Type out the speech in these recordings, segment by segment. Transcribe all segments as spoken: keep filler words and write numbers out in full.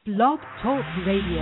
Blog Talk Radio.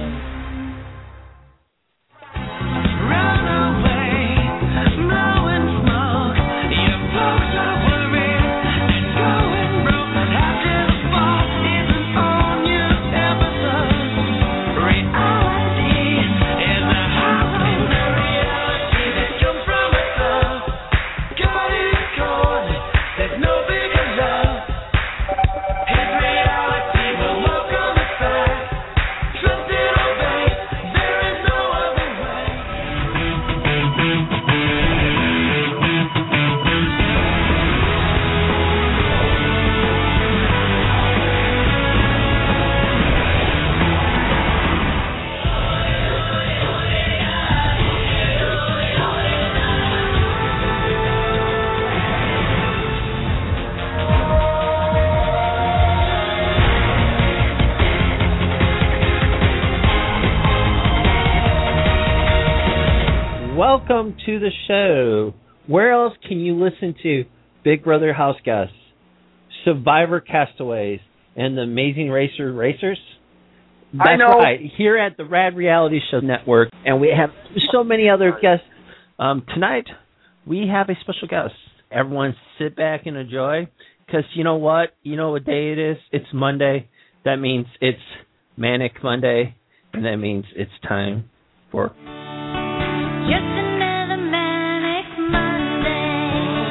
Welcome to the show. Where else can you listen to Big Brother House Guests, Survivor Castaways, and the Amazing Racer Racers? That's I know. Right, here at the Rad Reality Show Network, and we have so many other guests. Um, tonight, we have a special guest. Everyone sit back and enjoy, because you know what? You know what day it is? It's Monday. That means it's Manic Monday, and that means it's time for... Just another manic Monday.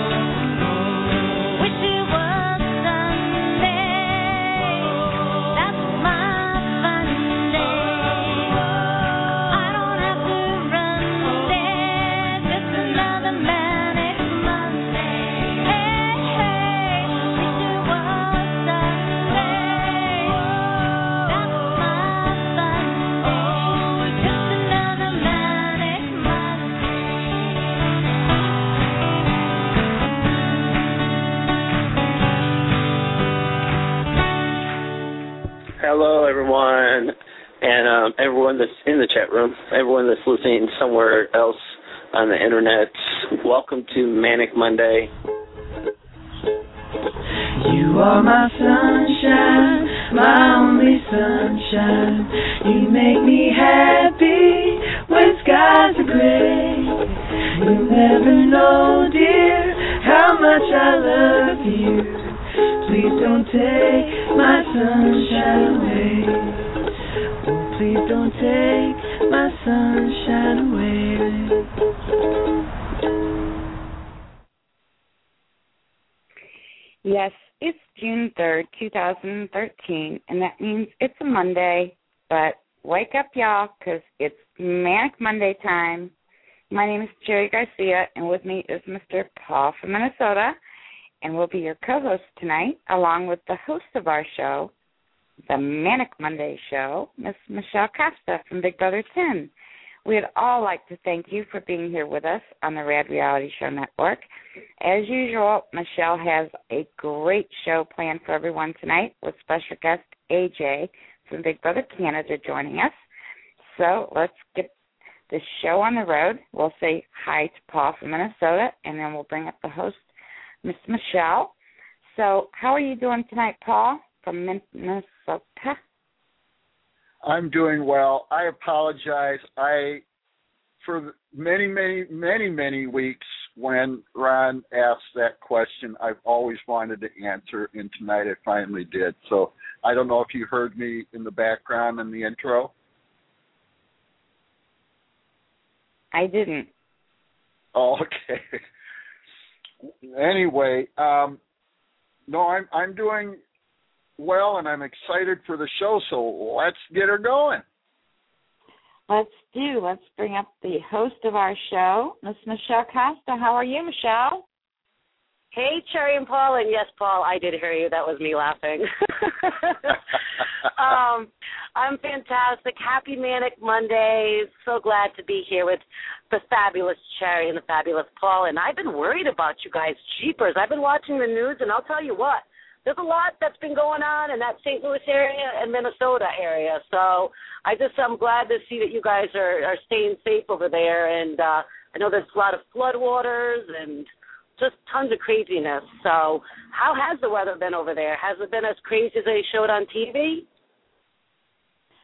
Wish it was Sunday. That's my fun day. I don't have to run there. Just another manic Monday. Hey, hey. Wish it was Sunday. That's my fun day. Just another manic Monday. Hello, everyone, and um, everyone that's in the chat room, everyone that's listening somewhere else on the internet. Welcome to Manic Monday. You are my sunshine, my only sunshine. You make me happy when skies are gray. You'll never know, dear, how much I love you. Please don't take my sunshine away. Oh, please don't take my sunshine away. Yes, it's June third, two thousand thirteen, and that means it's a Monday, but wake up, y'all, because it's Manic Monday time. My name is Jerry Garcia, and with me is Mister Paul from Minnesota, and we'll be your co-host tonight, along with the host of our show, the Manic Monday show, Miss Michelle Costa from Big Brother ten. We'd all like to thank you for being here with us on the Rad Reality Show Network. As usual, Michelle has a great show planned for everyone tonight with special guest A J from Big Brother Canada joining us. So let's get this show on the road. We'll say hi to Paul from Minnesota, and then we'll bring up the host, Miss Michelle. So how are you doing tonight, Paul, from Minnesota? I'm doing well. I apologize. I, for many, many, many, many weeks when Ron asked that question, I've always wanted to answer, and tonight I finally did. So I don't know if you heard me in the background in the intro. I didn't. Oh, okay. Anyway, um, no, I'm I'm doing well, and I'm excited for the show, so let's get her going. Let's do. Let's bring up the host of our show, Miss Michelle Costa. How are you, Michelle? Hey, Cherry and Paul, and yes, Paul, I did hear you. That was me laughing. um, I'm fantastic. Happy Manic Monday. So glad to be here with the fabulous Cherry and the fabulous Paul, and I've been worried about you guys. Jeepers. I've been watching the news, and I'll tell you what, there's a lot that's been going on in that Saint Louis area and Minnesota area. So I just, I'm glad to see that you guys are, are staying safe over there. And uh, I know there's a lot of floodwaters and just tons of craziness. So how has the weather been over there? Has it been as crazy as they showed on T V?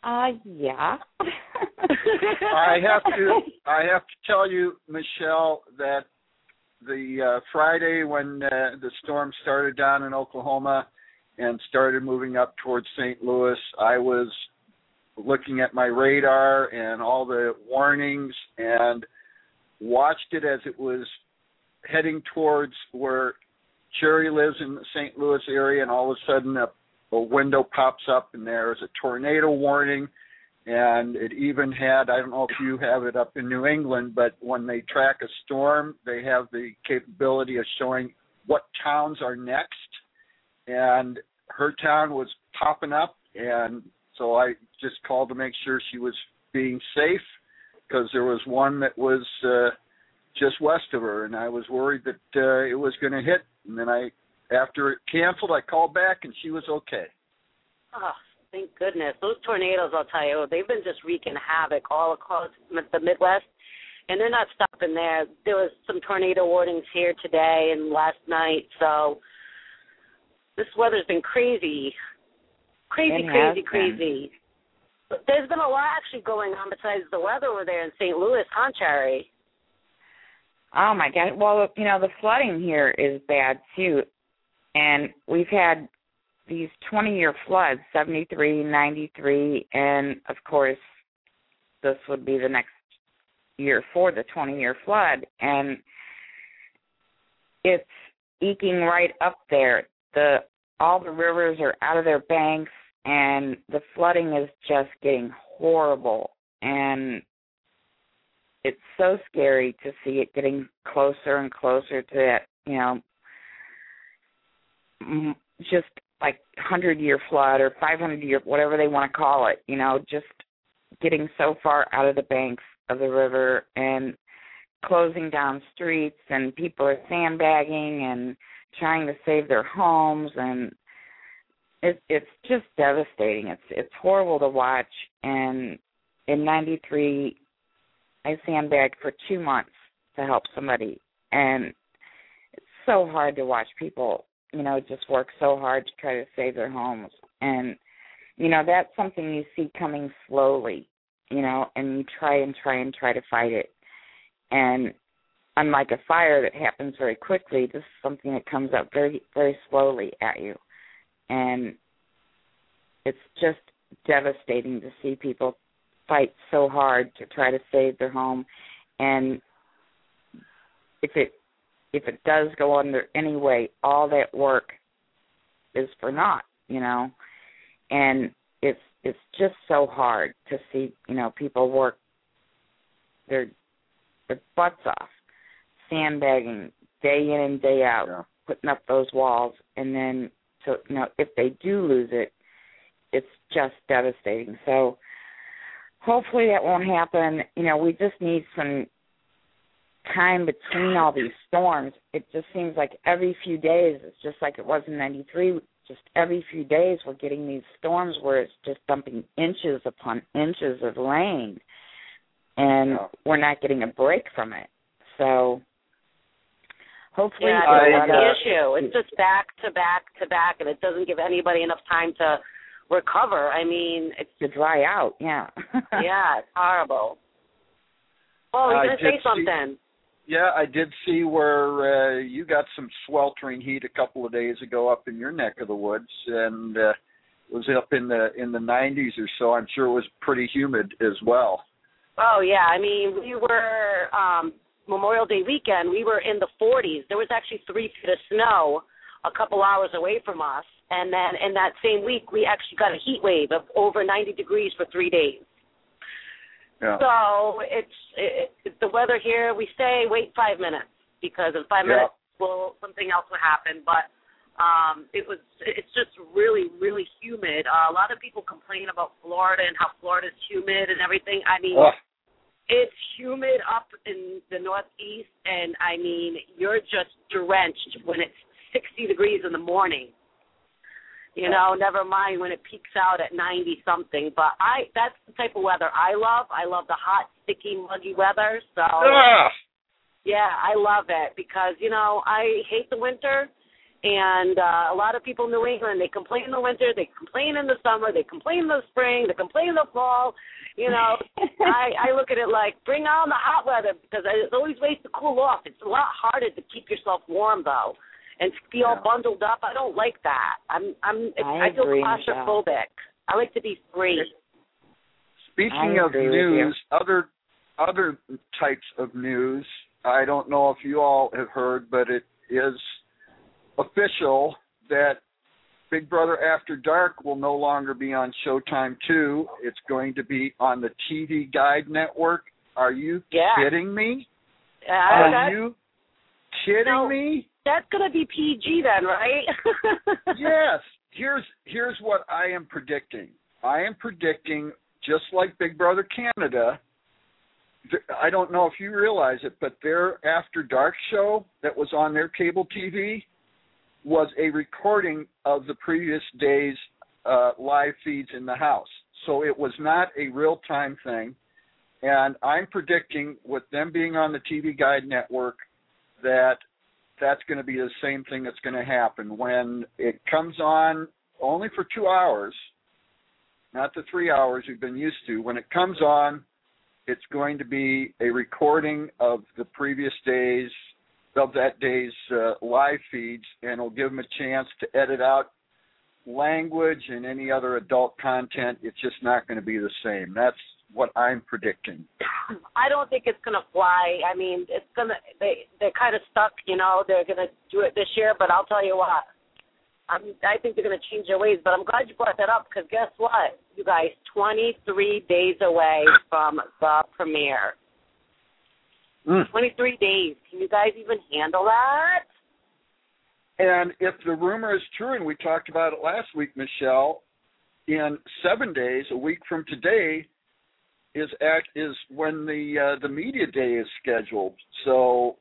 Uh, yeah. I have to I have to tell you, Michelle, that the uh, Friday when uh, the storm started down in Oklahoma and started moving up towards Saint Louis, I was looking at my radar and all the warnings and watched it as it was heading towards where Cherry lives in the Saint Louis area, and all of a sudden a, a window pops up and there's a tornado warning. And it even had, I don't know if you have it up in New England, but when they track a storm, they have the capability of showing what towns are next. And her town was popping up, and so I just called to make sure she was being safe, because there was one that was uh, just west of her, and I was worried that uh, it was going to hit. And then I, after it canceled, I called back, and she was okay. Oh, thank goodness. Those tornadoes, I'll tell you, they've been just wreaking havoc all across the Midwest, and they're not stopping there. There was some tornado warnings here today and last night, so this weather's been crazy. Crazy, It crazy, has crazy. But there's been a lot actually going on besides the weather over there in Saint Louis, huh, Cherry? Oh, my God. Well, you know, the flooding here is bad, too. And we've had these twenty-year floods, seventy-three, ninety-three, and, of course, this would be the next year for the twenty-year flood. And it's eking right up there. The all the rivers are out of their banks, and the flooding is just getting horrible. And it's so scary to see it getting closer and closer to that, you know, just like hundred-year flood or five hundred-year, whatever they want to call it, you know, just getting so far out of the banks of the river and closing down streets, and people are sandbagging and trying to save their homes, and it, it's just devastating. It's it's horrible to watch. And in ninety-three, I sandbagged for two months to help somebody, and it's so hard to watch people, you know, just work so hard to try to save their homes. And, you know, that's something you see coming slowly, you know, and you try and try and try to fight it. And unlike a fire that happens very quickly, this is something that comes up very, very slowly at you. And it's just devastating to see people fight so hard to try to save their home. And if it if it does go under anyway, all that work is for naught, you know. And it's it's just so hard to see, you know, people work their their butts off, sandbagging day in and day out, Yeah. putting up those walls, and then, so you know, if they do lose it, it's just devastating. So hopefully that won't happen. You know, we just need some time between all these storms. It just seems like every few days, it's just like it was in ninety-three, just every few days we're getting these storms where it's just dumping inches upon inches of rain, and Yeah. we're not getting a break from it. So hopefully Yeah, I, that's the uh, issue. It's just back to back to back, and it doesn't give anybody enough time to recover. I mean, it's to dry out, yeah. yeah, it's horrible. Oh, you're I gonna did say see- something? Yeah, I did see where uh, you got some sweltering heat a couple of days ago up in your neck of the woods, and uh, it was up in the in the nineties or so. I'm sure it was pretty humid as well. Oh yeah, I mean, we were um, Memorial Day weekend. We were in the forties. There was actually three feet of snow a couple hours away from us, and then in that same week, we actually got a heat wave of over ninety degrees for three days. Yeah. So it's it, it, the weather here. We say wait five minutes because in five Yeah. minutes, will something else will happen. But um, it was it's just really really humid. Uh, a lot of people complain about Florida and how Florida's humid and everything. I mean, Ugh. it's humid up in the Northeast, and I mean you're just drenched when it's sixty degrees in the morning. You know, never mind when it peaks out at ninety something. But I that's the type of weather I love. I love the hot, sticky, muggy weather. So Ah! yeah, I love it because, you know, I hate the winter And uh, a lot of people in New England, they complain in the winter, they complain in the summer, they complain in the spring, they complain in the fall. You know, I, I look at it like, bring on the hot weather, because there's always ways to cool off. It's a lot harder to keep yourself warm, though, and be all Yeah. bundled up. I don't like that. I'm, I'm, I I feel agree, claustrophobic. I like to be free. Speaking I of agree with you. news, other other types of news, I don't know if you all have heard, but it is official that Big Brother After Dark will no longer be on Showtime two. It's going to be on the T V Guide Network. Are you Yeah. kidding me? Uh, Are that, you kidding No. me? that's going to be P G then, right? Yes. Here's here's what I am predicting. I am predicting, just like Big Brother Canada, th- I don't know if you realize it, but their After Dark show that was on their cable T V was a recording of the previous day's uh, live feeds in the house. So it was not a real-time thing. And I'm predicting, with them being on the T V Guide Network, that that's going to be the same thing that's going to happen. When it comes on only for two hours, not the three hours you've been used to, when it comes on, it's going to be a recording of the previous days, of that day's uh, live feeds, and it'll give them a chance to edit out language and any other adult content. It's just not going to be the same. That's what I'm predicting. I don't think it's going to fly. I mean, it's going to, they, they're kind of stuck, you know, they're going to do it this year, but I'll tell you what, I'm, I think they're going to change their ways, but I'm glad you brought that up, because guess what, you guys, twenty-three days away from the premiere. Mm. twenty-three days. Can you guys even handle that? And if the rumor is true, and we talked about it last week, Michelle, in seven days, a week from today, is act is when the uh, the media day is scheduled. So,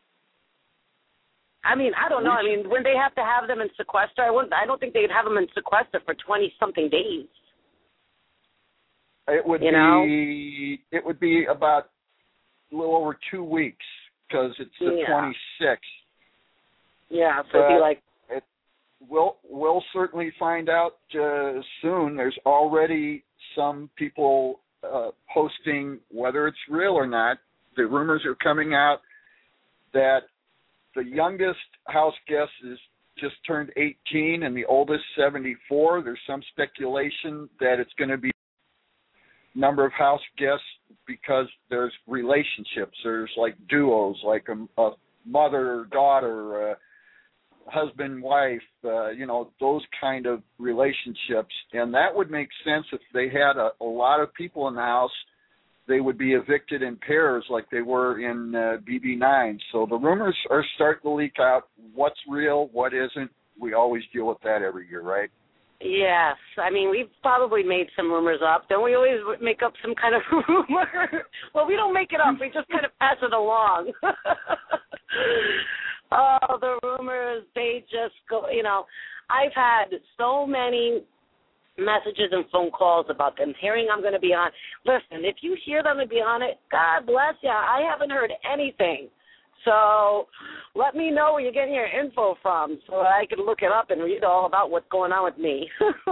I mean, I don't know. I mean, when they have to have them in sequester, I wouldn't. I don't think they'd have them in sequester for twenty something days. it would You be know? it would be about a little over two weeks because it's the Yeah. twenty-sixth. Yeah, so it'd be But like, it, we'll we'll certainly find out uh, soon. There's already some people uh, posting, whether it's real or not. The rumors are coming out that the youngest house guest is just turned eighteen and the oldest seventy-four. There's some speculation that it's going to be number of house guests because there's relationships. There's like duos, like a, a mother, daughter, uh, husband, wife, uh, you know, those kind of relationships. And that would make sense if they had a, a lot of people in the house. They would be evicted in pairs like they were in uh, B B nine. So the rumors are starting to leak out. What's real, what isn't. We always deal with that every year, right? yes. I mean, we've probably made some rumors up. Don't we always make up some kind of rumor? Well, we don't make it up. We just kind of pass it along. Oh, the rumors, they just go, you know, I've had so many messages and phone calls about them hearing I'm going to be on. Listen, if you hear them to be on it, God bless you. I haven't heard anything. So let me know where you're getting your info from so I can look it up and read all about what's going on with me.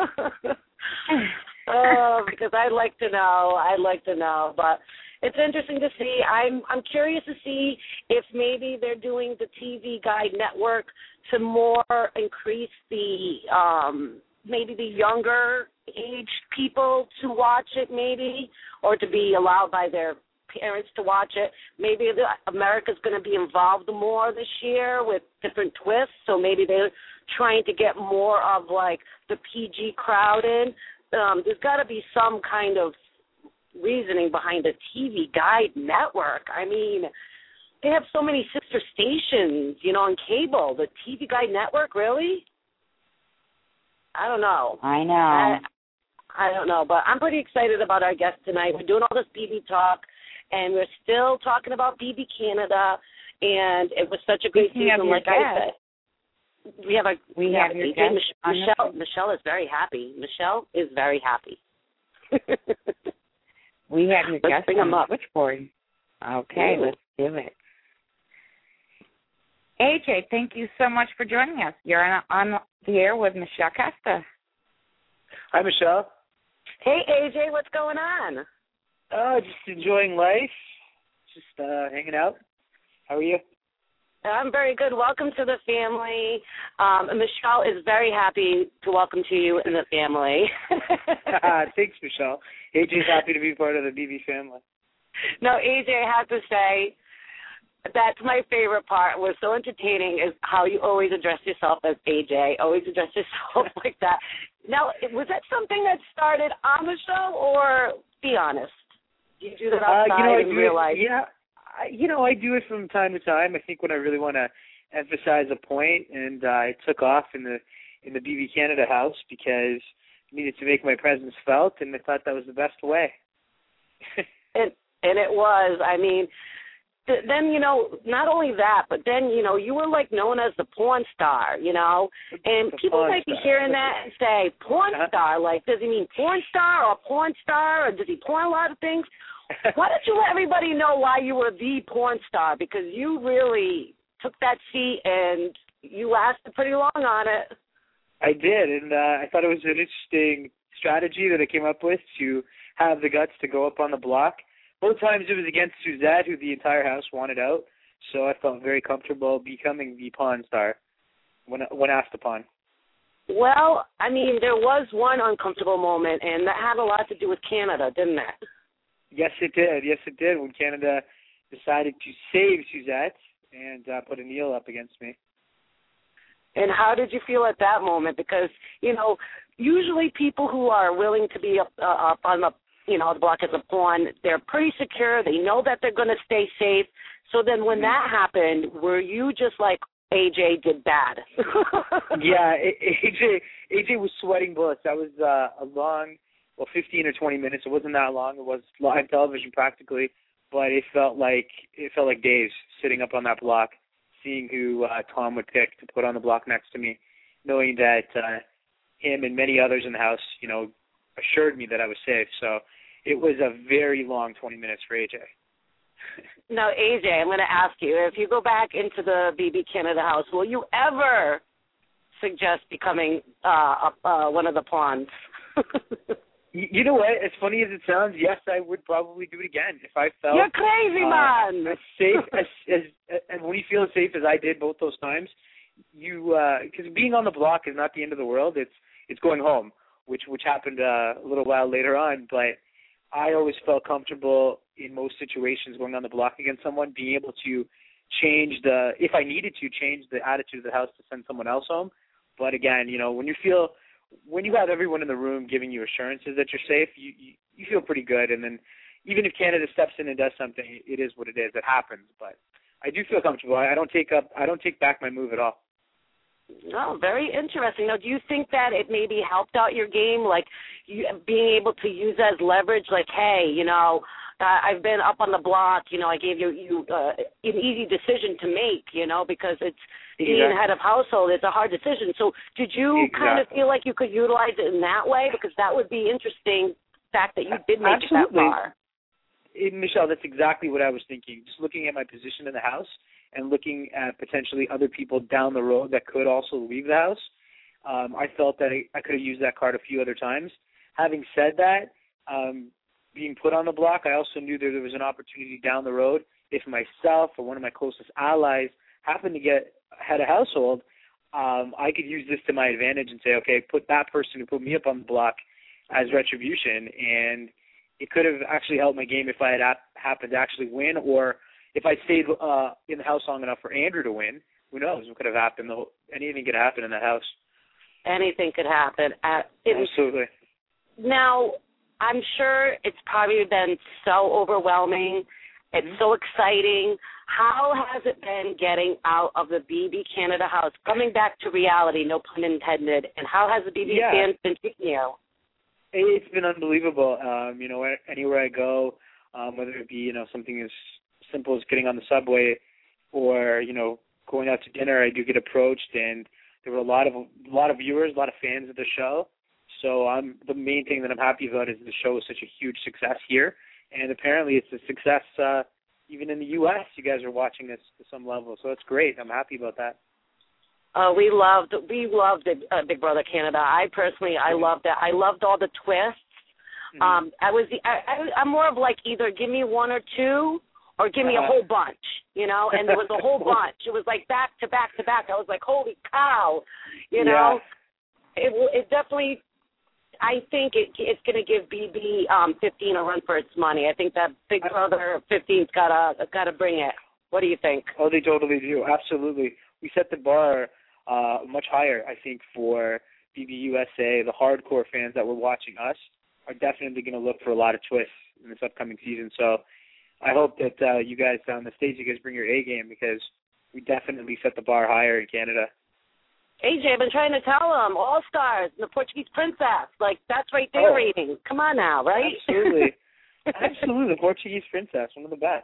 Oh, because I'd like to know. I'd like to know. But it's interesting to see. I'm I'm curious to see if maybe they're doing the T V Guide Network to more increase the um, maybe the younger age people to watch it, maybe, or to be allowed by their parents to watch it. Maybe the, America's going to be involved more this year with different twists, so maybe they're trying to get more of like the P G crowd in. Um, there's got to be some kind of reasoning behind the T V Guide Network. I mean, they have so many sister stations, you know, on cable. The T V Guide Network, really? I don't know. I know. I, I don't know, but I'm pretty excited about our guest tonight. We're doing all this B B talk, and we're still talking about B B Canada, and it was such a great Speaking of season, your like I guest, said. We have a we we have have your Mich- guest Mich- on the Michelle. show. Michelle is very happy. Michelle is very happy. We have your Let's guest bring on him the up. switchboard. Okay, Ooh. let's do it. A J, thank you so much for joining us. You're on, on the air with Michelle Costa. Hi, Michelle. Hey, A J, what's going on? Uh, just enjoying life, just uh, hanging out. How are you? I'm very good. Welcome to the family. Um, Michelle is very happy to welcome to you in the family. Thanks, Michelle. A J's happy to be part of the B B family. No, A J, I have to say, that's my favorite part. What's so entertaining is how you always address yourself as A J, always address yourself like that. Now, was that something that started on the show, or be honest? Do you do that outside uh, you know, I in do real it, life? Yeah, I, you know, I do it from time to time. I think when I really want to emphasize a point, and uh, I took off in the in the B B Canada house because I needed to make my presence felt, and I thought that was the best way. and, and it was. I mean, then, you know, not only that, but then, you know, you were, like, known as the porn star, you know, and the people might star. be hearing that and say, porn uh-huh. star, like, does he mean porn star or porn star, or does he porn a lot of things? Why don't you let everybody know why you were the porn star? Because you really took that seat and you lasted pretty long on it. I did, and uh, I thought it was an interesting strategy that I came up with to have the guts to go up on the block. Both times it was against Suzette, who the entire house wanted out, so I felt very comfortable becoming the pawn star when when asked upon. Well, I mean, there was one uncomfortable moment, and that had a lot to do with Canada, didn't it? Yes, it did. Yes, it did, when Canada decided to save Suzette and uh, put Anil up against me. And how did you feel at that moment? Because, you know, usually people who are willing to be up, uh, up on the you know, the block as a pawn, they're pretty secure. They know that they're going to stay safe. So then when that happened, were you just like, A J did bad? Yeah, A J A J was sweating bullets. That was uh, a long, well, fifteen or twenty minutes. It wasn't that long. It was live television practically, but it felt like it felt like days sitting up on that block, seeing who uh, Tom would pick to put on the block next to me, knowing that uh, him and many others in the house, you know, assured me that I was safe. So it was a very long twenty minutes for A J. Now, A J, I'm going to ask you, if you go back into the B B Canada house, will you ever suggest becoming uh, uh, one of the pawns? You know what? As funny as it sounds, yes, I would probably do it again if I felt. You're crazy, uh, man. As safe as, as and when you feel as safe as I did both those times, you because uh, being on the block is not the end of the world. It's it's going home, which which happened uh, a little while later on. But I always felt comfortable in most situations going on the block against someone, being able to change the if I needed to change the attitude of the house to send someone else home. But again, you know, when you feel when you have everyone in the room giving you assurances that you're safe, you, you you feel pretty good. And then even if Canada steps in and does something, it is what it is. It happens. But I do feel comfortable. I don't take up. I don't take back my move at all. Oh, very interesting. Now, do you think that it maybe helped out your game, like you, being able to use as leverage, like, hey, you know, uh, I've been up on the block, you know, I gave you, you uh, an easy decision to make, you know, because it's exactly. being head of household, it's a hard decision. So did you exactly. kind of feel like you could utilize it in that way? Because that would be interesting, the fact that you did make Absolutely. it that far. It, Michelle, that's exactly what I was thinking. Just looking at my position in the house and looking at potentially other people down the road that could also leave the house, um, I felt that I, I could have used that card a few other times. Having said that, um, being put on the block, I also knew that there was an opportunity down the road if myself or one of my closest allies happened to get head of household, um, I could use this to my advantage and say, okay, put that person who put me up on the block as retribution, and it could have actually helped my game if I had ap- happened to actually win, or if I stayed uh, in the house long enough for Andrew to win. Who knows what could have happened? The whole, anything could happen in that house. Anything could happen. Uh, it, Absolutely. Now, I'm sure it's probably been so overwhelming. It's mm-hmm. so exciting. How has it been getting out of the B B Canada house, coming back to reality, no pun intended, and how has the B B yeah. fans been treating you? It's been unbelievable. Um, you know, anywhere I go, um, whether it be, you know, something as simple as getting on the subway or, you know, going out to dinner, I do get approached, and there were a lot of a lot of viewers, a lot of fans of the show. So I'm the main thing that I'm happy about is the show is such a huge success here, and apparently it's a success, uh, even in the U S, you guys are watching us to some level. So it's great. I'm happy about that. Uh, we loved we loved Big, uh, Big Brother Canada. I personally, I loved that. I loved all the twists. Mm-hmm. Um, I was the, I, I, I'm more of like either give me one or two or give me a whole bunch, you know. And there was a whole bunch. It was like back to back to back. I was like, holy cow, you know. Yeah. It it definitely. I think it, it's going to give B B um, fifteen a run for its money. I think that Big Brother fifteen's got to got to bring it. What do you think? Oh, they totally do. Absolutely. We set the bar uh, much higher, I think, for B B U S A. The hardcore fans that were watching us are definitely going to look for a lot of twists in this upcoming season. So I hope that uh, you guys on the stage, you guys bring your A game, because we definitely set the bar higher in Canada. A J, I've been trying to tell them, All Stars, and the Portuguese Princess. Like, that's right there oh, rating. Come on now, right? Absolutely. Absolutely. The Portuguese Princess, one of the best.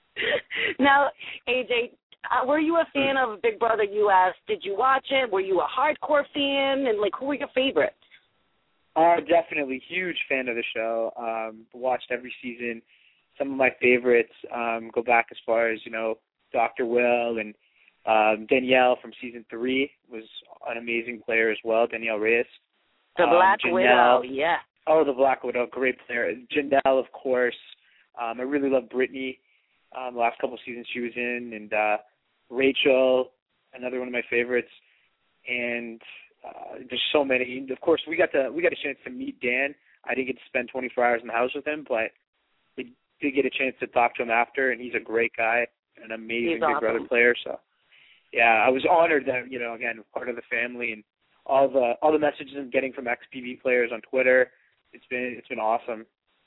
Now, A J, uh, were you a fan of Big Brother U S? Did you watch it? Were you a hardcore fan? And, like, who were your favorites? Uh, definitely. Huge fan of the show. Um, watched every season. Some of my favorites um, go back as far as, you know, Doctor Will and Um, Danielle from season three was an amazing player as well. Danielle Reyes. The um, Black Janelle, Widow, yeah. Oh, the Black Widow, great player. Janelle, of course. Um, I really love Brittany. Um, the last couple of seasons she was in, and uh, Rachel, another one of my favorites. And uh, there's so many. And of course, we got to we got a chance to meet Dan. I didn't get to spend twenty-four hours in the house with him, but we did get a chance to talk to him after, and he's a great guy, an amazing He's Big awesome. Brother player. So. Yeah, I was honored that, you know, again, part of the family, and all the all the messages I'm getting from ex-P B players on Twitter. It's been it's been awesome.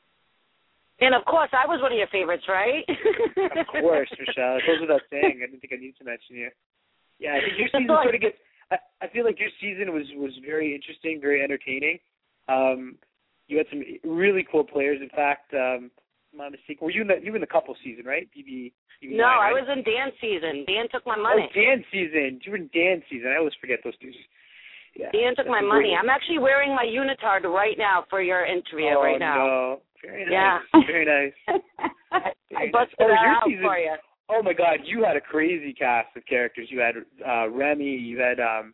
And of course, I was one of your favorites, right? Of course, Michelle. It goes without saying. I didn't think I needed to mention you. Yeah, I think your season sort of gets. I, I feel like your season was was very interesting, very entertaining. Um, you had some really cool players. In fact, um, if I'm not mistaken, were you in the you were in the couple season, right? B B. No, I was in Dan's season. Dan took my money. Oh, Dan's season. You were in Dan's season. I always forget those two. Yeah, Dan took my money. I'm actually wearing my unitard right now for your interview oh, right now. No. Very nice. Yeah. Very nice. I busted oh, that your out season, for you. Oh, my God. You had a crazy cast of characters. You had uh, Remy. You had um,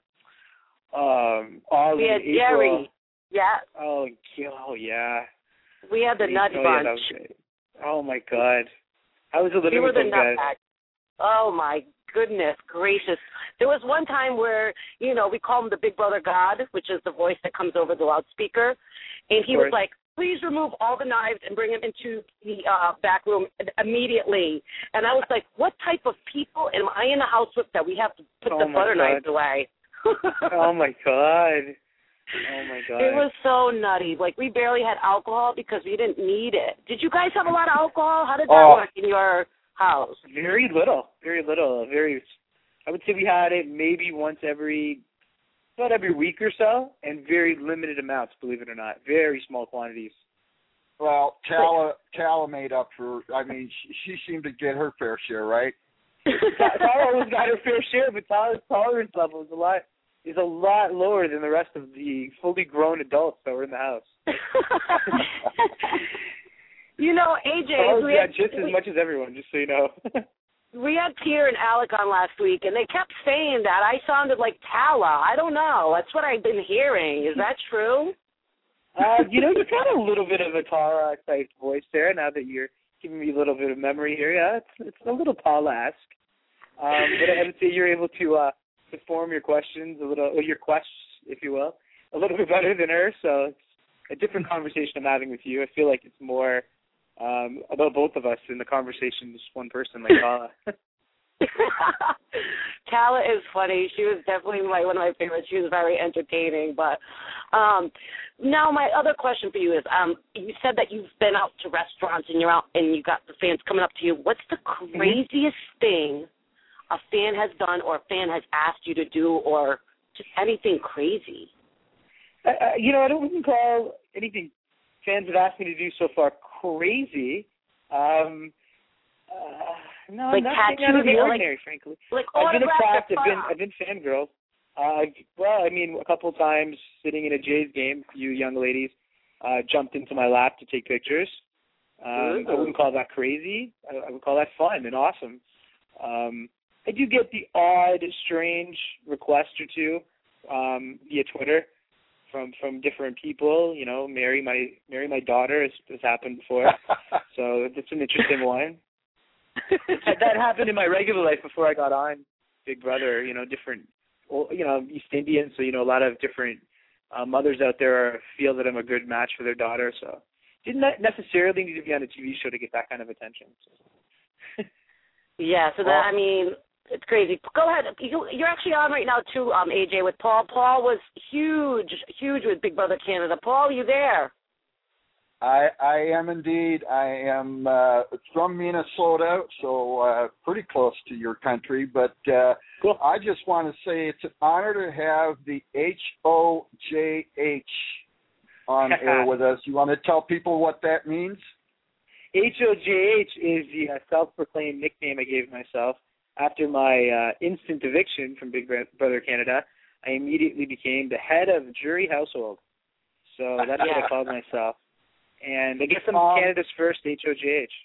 um, Ollie. We had April. Jerry. Yeah. Oh, oh, yeah. We had the Nutty oh, Bunch. Yeah, that was great. Oh, my God. How was it living we were with the those guys? nutbag. Oh, my goodness gracious. There was one time where, you know, we call him the Big Brother God, which is the voice that comes over the loudspeaker. And he was like, please remove all the knives and bring them into the uh, back room immediately. And I was like, what type of people am I in the house with that we have to put oh the butter God. knives away? Oh, my God. Oh, my God. It was so nutty. Like, we barely had alcohol because we didn't need it. Did you guys have a lot of alcohol? How did that oh, work in your house? Very little. Very little. Very. I would say we had it maybe once every, about every week or so, and very limited amounts, believe it or not. Very small quantities. Well, Tala, Tala made up for, I mean, she, she seemed to get her fair share, right? Tala always got her fair share, but Tala's tolerance level is a lot is a lot lower than the rest of the fully grown adults that were in the house. You know, A J, Tala's we got had, just as we, much as everyone, just so you know. we had Pierre and Alec on last week, and they kept saying that I sounded like Tala. I don't know. That's what I've been hearing. Is that true? Uh, you know, you got a little bit of a Tala-type voice there. Now that you're giving me a little bit of memory here, yeah, it's it's a little Tala-esque. Um, but I would say you're able to uh, to form your questions a little, or your quests, if you will, a little bit better than her. So it's a different conversation I'm having with you. I feel like it's more um, about both of us in the conversation, just one person like Tala. Tala is funny. She was definitely my, one of my favorites. She was very entertaining. But um, now my other question for you is, um, you said that you've been out to restaurants and you're out and you got the fans coming up to you. What's the craziest mm-hmm. thing a fan has done or a fan has asked you to do, or just anything crazy? Uh, you know, I don't wouldn't call anything fans have asked me to do so far crazy. Um, uh, no, like nothing out of the tattoo, ordinary, like, frankly. Like I've been autographed attracted. I've been, I've been fangirl. Uh, well, I mean, a couple of times sitting in a Jays game, a few young ladies uh, jumped into my lap to take pictures. Um, I wouldn't call that crazy. I, I would call that fun and awesome. Um, I do get the odd, strange request or two um, via Twitter from from different people. You know, marry my marry my daughter has, has happened before, so that's an interesting one. That happened in my regular life before I got on Big Brother. You know, different, you know, East Indian, so you know a lot of different uh, mothers out there feel that I'm a good match for their daughter. So didn't necessarily need to be on a T V show to get that kind of attention. So. Yeah, so that, well, I mean, it's crazy. Go ahead. You, you're actually on right now, too, um, A J, with Paul. Paul was huge, huge with Big Brother Canada. Paul, are you there? I I am indeed. I am uh, from Minnesota, so uh, pretty close to your country. But uh, cool. I just want to say it's an honor to have the H O J H on air with us. You want to tell people what that means? H O J H is the uh, self-proclaimed nickname I gave myself. After my uh, instant eviction from Big Brother Canada, I immediately became the head of jury household. So that's yeah. what I called myself. And I guess I'm um, Canada's first H O J H.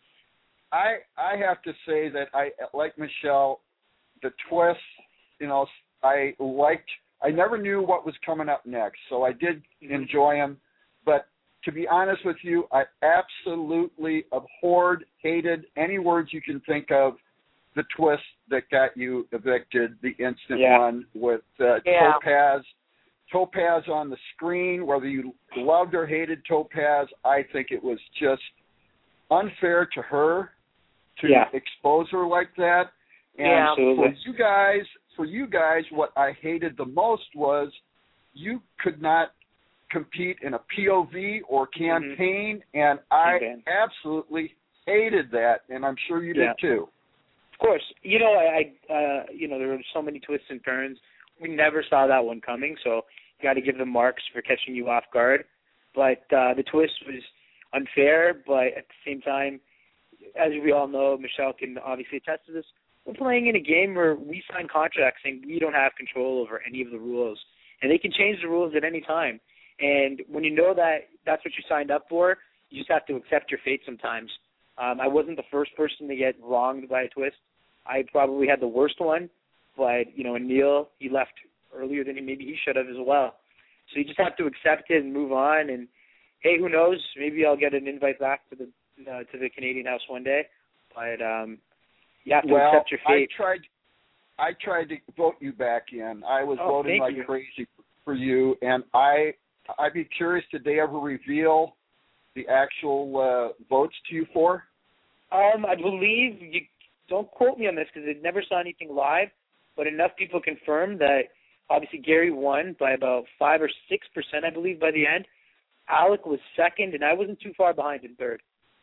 I I have to say that I, like Michelle, the twist, you know, I liked, I never knew what was coming up next, so I did mm-hmm. enjoy them. But to be honest with you, I absolutely abhorred, hated any words you can think of, the twist that got you evicted, the instant yeah. one with uh, yeah. Topaz. Topaz on the screen, whether you loved or hated Topaz, I think it was just unfair to her to yeah. expose her like that. And yeah. for you guys, for you guys, what I hated the most was you could not compete in a P O V or campaign, mm-hmm. and I campaign. absolutely hated that, and I'm sure you yeah. did too. Of course, you know, I, uh, you know, there were so many twists and turns. We never saw that one coming, so you got to give them marks for catching you off guard. But uh, the twist was unfair, but at the same time, as we all know, Michelle can obviously attest to this, we're playing in a game where we sign contracts saying we don't have control over any of the rules, and they can change the rules at any time. And when you know that that's what you signed up for, you just have to accept your fate sometimes. Um, I wasn't the first person to get wronged by a twist. I probably had the worst one, but, you know, Neil, he left earlier than he, maybe he should have as well. So you just have to accept it and move on. And, hey, who knows? Maybe I'll get an invite back to the uh, to the Canadian House one day. But um, you have to well, accept your fate. I tried, I tried to vote you back in. I was oh, voting like you. crazy for you, and I, I'd be curious, did they ever reveal the actual uh, votes to you for? Um, I believe, you don't quote me on this because I never saw anything live, but enough people confirmed that obviously Gary won by about five or six percent, I believe, by the end. Alec was second, and I wasn't too far behind in third.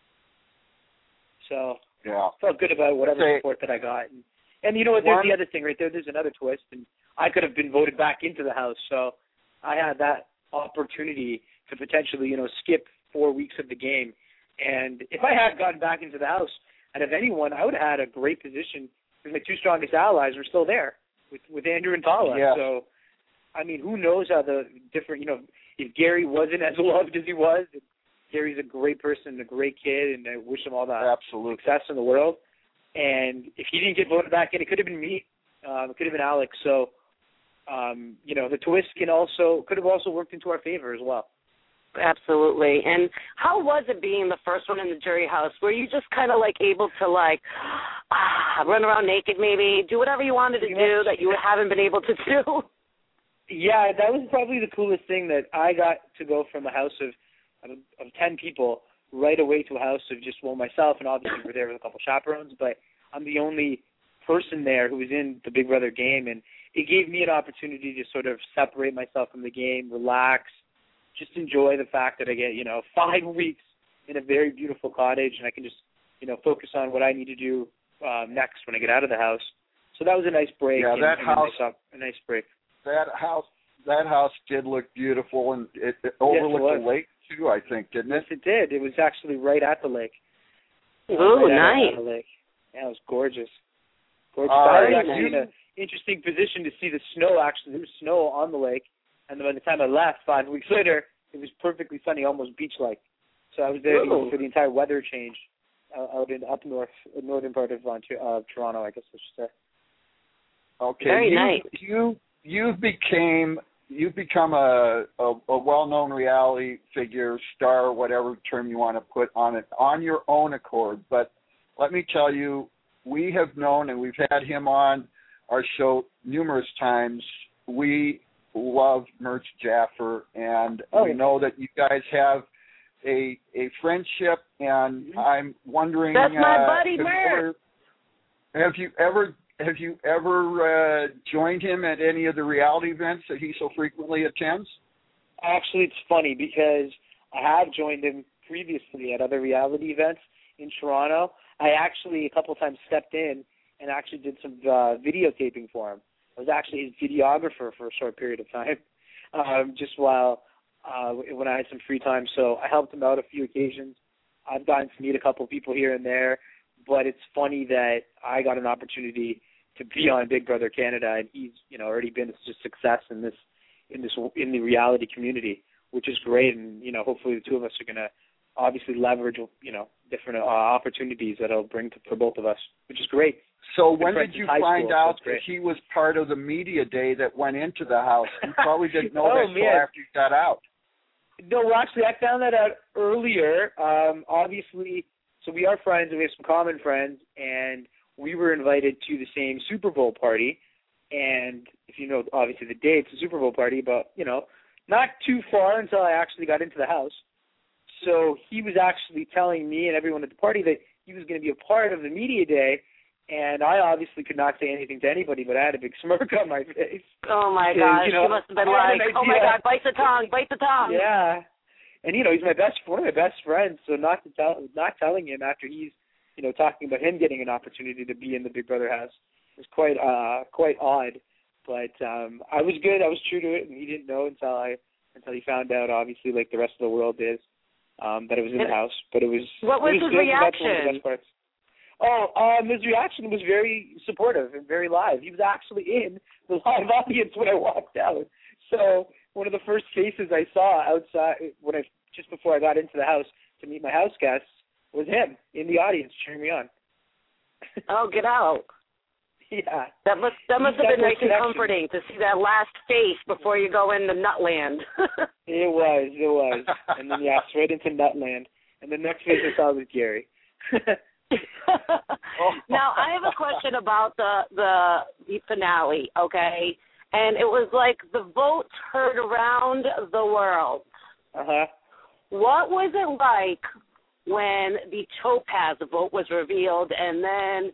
So yeah, felt good about whatever Say, support that I got. And, and you know what? There's one, the other thing right there. There's another twist, and I could have been voted back into the House. So I had that opportunity to potentially, you know, skip four weeks of the game. And if I had gotten back into the House, and if anyone, I would have had a great position because my two strongest allies were still there with, with Andrew and Tala. Yeah. So, I mean, who knows how the different, you know, if Gary wasn't as loved as he was, Gary's a great person, a great kid, and I wish him all the Absolutely. success in the world. And if he didn't get voted back in, it could have been me. Um, it could have been Alex. So, um, you know, the twist can also could have also worked into our favor as well. Absolutely. And how was it being the first one in the jury house? Were you just kind of like able to like ah, run around naked, maybe do whatever you wanted to do that you haven't been able to do? Yeah, that was probably the coolest thing, that I got to go from a house of of, of ten people right away to a house of just, well, myself, and obviously we're there with a couple chaperones, but I'm the only person there who was in the Big Brother game, and it gave me an opportunity to sort of separate myself from the game, relax, just enjoy the fact that I get, you know, five weeks in a very beautiful cottage, and I can just, you know, focus on what I need to do uh, next when I get out of the house. So that was a nice break. Yeah, and, that and house, a nice, a nice break. That house, that house did look beautiful, and it, it overlooked yes, it the lake too, I think, didn't it? Yes, it did. It was actually right at the lake. Ooh, right nice. At the lake. Yeah, it was gorgeous. Gorgeous. Uh, I was yeah, actually in an interesting position to see the snow. Actually, there was snow on the lake, and by the time I left five weeks later, it was perfectly sunny, almost beach-like. So I was there Ooh. for the entire weather change uh, out in up north, northern part of Ontario, uh, Toronto, I guess I should say. Okay. Very you, nice. You you became you've become a, a a well-known reality figure, star, whatever term you want to put on it, on your own accord. But let me tell you, we have known and we've had him on our show numerous times. We love Merch Jaffer, and Oh, we yeah. know that you guys have a a friendship. And Mm-hmm. I'm wondering, That's my uh, buddy, have you Merch. ever have you ever have you ever uh, joined him at any of the reality events that he so frequently attends? Actually, it's funny because I have joined him previously at other reality events in Toronto. I actually a couple of times stepped in and actually did some uh, videotaping for him. I was actually his videographer for a short period of time, um, just while uh, when I had some free time. So I helped him out a few occasions. I've gotten to meet a couple of people here and there, but it's funny that I got an opportunity to be on Big Brother Canada, and he's you know already been a success in this in this in the reality community, which is great. And you know hopefully the two of us are going to obviously leverage you know different uh, opportunities that it'll bring to, for both of us, which is great. So Been when friends did you since high find school, so out it's that great. he was part of the media day that went into the house? You probably didn't know Oh, that until man. after you got out. No, well, actually, I found that out earlier. Um, obviously, so we are friends, and we have some common friends, and we were invited to the same Super Bowl party. And if you know, obviously, the day it's a Super Bowl party, but, you know, not too far until I actually got into the house. So he was actually telling me and everyone at the party that he was going to be a part of the media day, and I obviously could not say anything to anybody, but I had a big smirk on my face. Oh my And, gosh, you know, you must have been I had like, an oh my idea. God, bite the tongue, bite the tongue. Yeah, and you know he's my best, one of my best friends. So not to tell, not telling him after he's, you know, talking about him getting an opportunity to be in the Big Brother house was quite, uh, quite odd. But um, I was good. I was true to it, and he didn't know until I, until he found out. Obviously, like the rest of the world is, um, that I was in the house. But it was. What was it was his good, and that's one of the reaction? best parts. Oh, um, his reaction was very supportive and very live. He was actually in the live audience when I walked out. So one of the first faces I saw outside when I just before I got into the house to meet my house guests was him in the audience cheering me on. Oh, get out. Yeah. That must that must have That been nice and connection. comforting to see that last face before you go into Nutland. It was, it was. And then, yeah, straight into Nutland. And the next face I saw was Gary. Now I have a question about the, the the finale, okay? And it was like the votes heard around the world. Uh-huh. What was it like when the Topaz vote was revealed, and then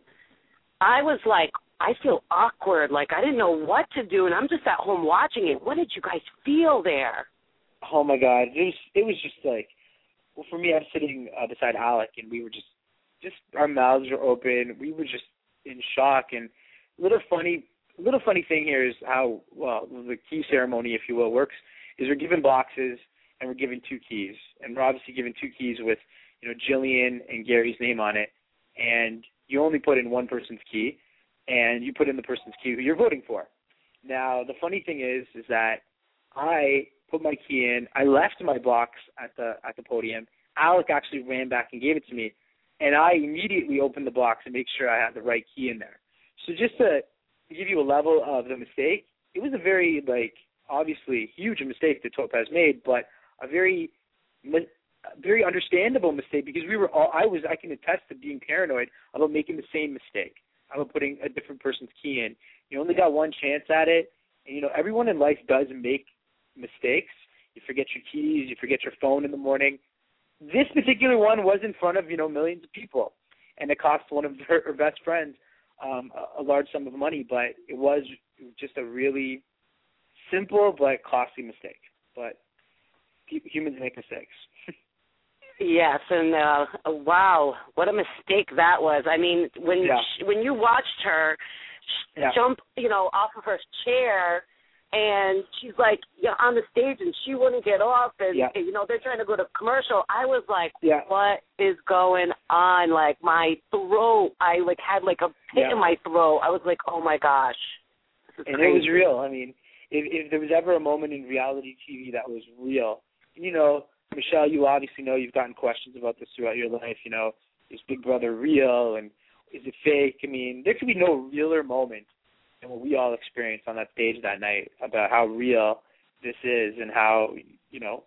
I was like, I feel awkward, like I didn't know what to do, and I'm just at home watching it. What did you guys feel there? Oh my God, it was it was just like, well, for me, I'm sitting uh, beside Alec, and we were just, just our mouths were open. We were just in shock. And a little funny, little funny thing here is how well the key ceremony, if you will, works. Is we're given boxes and we're given two keys, and we're obviously given two keys with, you know, Jillian and Gary's name on it, and you only put in one person's key, and you put in the person's key who you're voting for. Now, the funny thing is, is that I put my key in. I left my box at the at the podium. Alec actually ran back and gave it to me, and I immediately opened the box and make sure I had the right key in there. So just to give you a level of the mistake, it was a very, like, obviously huge mistake that Topaz made, but a very, a very understandable mistake because we were all. I was. I can attest to being paranoid about making the same mistake, about putting a different person's key in. You only got one chance at it, and you know everyone in life does make mistakes. You forget your keys, you forget your phone in the morning. This particular one was in front of, you know, millions of people, and it cost one of her, her best friends um, a, a large sum of money, but it was just a really simple but costly mistake. But humans make mistakes. Yes, and uh, wow, what a mistake that was. I mean, when Yeah. she, when you watched her Yeah. jump, you know, off of her chair, and she's like, you know, on the stage, and she wouldn't get off, and, Yeah. and you know they're trying to go to commercial. I was like, Yeah. what is going on? Like my throat, I like had like a pit Yeah. in my throat. I was like, oh my gosh, this is And crazy. it was real. I mean, if, if there was ever a moment in reality T V that was real, you know, Michelle, you obviously know you've gotten questions about this throughout your life. You know, is Big Brother real and is it fake? I mean, there could be no realer moment than what we all experienced on that stage that night about how real this is and how, you know,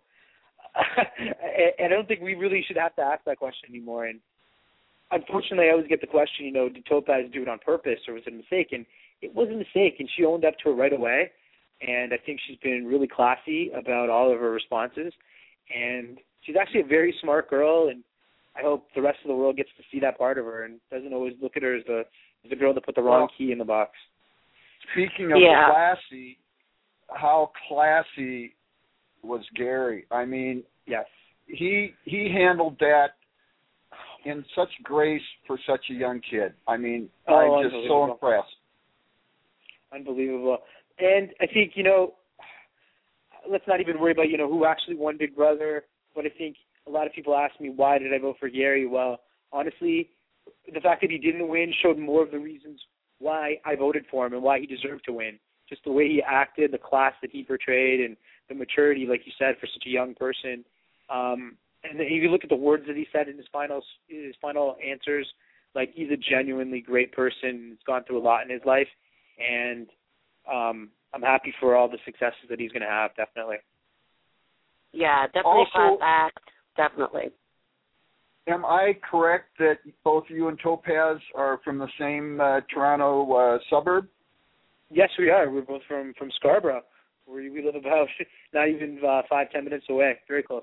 I don't think we really should have to ask that question anymore. And unfortunately, I always get the question, you know, did Topaz do it on purpose or was it a mistake? And it was a mistake, and she owned up to it right away. And I think she's been really classy about all of her responses. And she's actually a very smart girl, and I hope the rest of the world gets to see that part of her and doesn't always look at her as the as the girl that put the wrong well, key in the box. Speaking of yeah. classy, how classy was Gary? I mean, yes, he he handled that in such grace for such a young kid. I mean, oh, I'm just so impressed. Unbelievable. And I think, you know, let's not even worry about, you know, who actually won Big Brother. But I think a lot of people ask me, why did I vote for Gary? Well, honestly, the fact that he didn't win showed more of the reasons why I voted for him and why he deserved to win. Just the way he acted, the class that he portrayed, and the maturity, like you said, for such a young person. Um, and if you look at the words that he said in his final, his final answers, like he's a genuinely great person. He's gone through a lot in his life. And um, I'm happy for all the successes that he's going to have, definitely. Yeah, definitely Also, a class act. Definitely. Am I correct that both you and Topaz are from the same uh, Toronto uh, suburb? Yes, we are. We're both from, from Scarborough, where we live about not even uh, five, ten minutes away. Very close.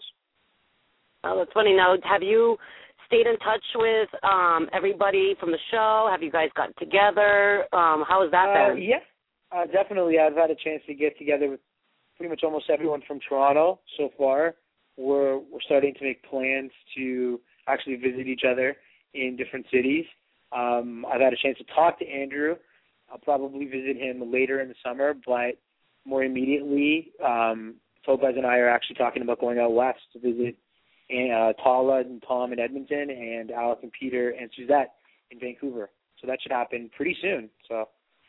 Oh, that's funny. Now, have you stayed in touch with um, everybody from the show? Have you guys gotten together? Um, how has that uh, been? Yeah, uh, definitely. I've had a chance to get together with pretty much almost everyone from Toronto so far. We're we're starting to make plans to actually visit each other in different cities. Um, I've had a chance to talk to Andrew. I'll probably visit him later in the summer, but more immediately, um, Topaz and I are actually talking about going out west to visit uh, Tala and Tom in Edmonton and Alec and Peter and Suzette in Vancouver. So that should happen pretty soon. So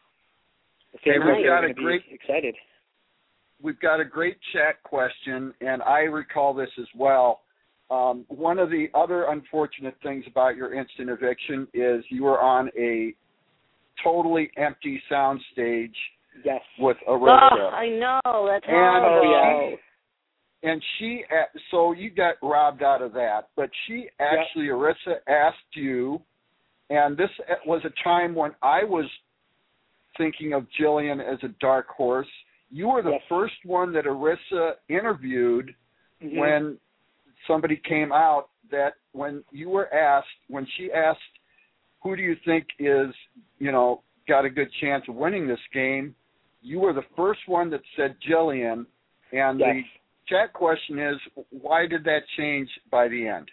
the Hey, family we've are got going a to great- be excited. We've got a great chat question, and I recall this as well. Um, one of the other unfortunate things about your instant eviction is you were on a totally empty soundstage Yes. with Oh, Arissa. I know. That's And, horrible. Oh, yeah. and she, so you got robbed out of that, but she actually, Arissa asked you, and this was a time when I was thinking of Jillian as a dark horse. You were the Yes. first one that Arissa interviewed Mhm. when somebody came out, that when you were asked, when she asked, who do you think is, you know, got a good chance of winning this game, you were the first one that said Jillian. And Yes. the chat question is, why did that change by the end?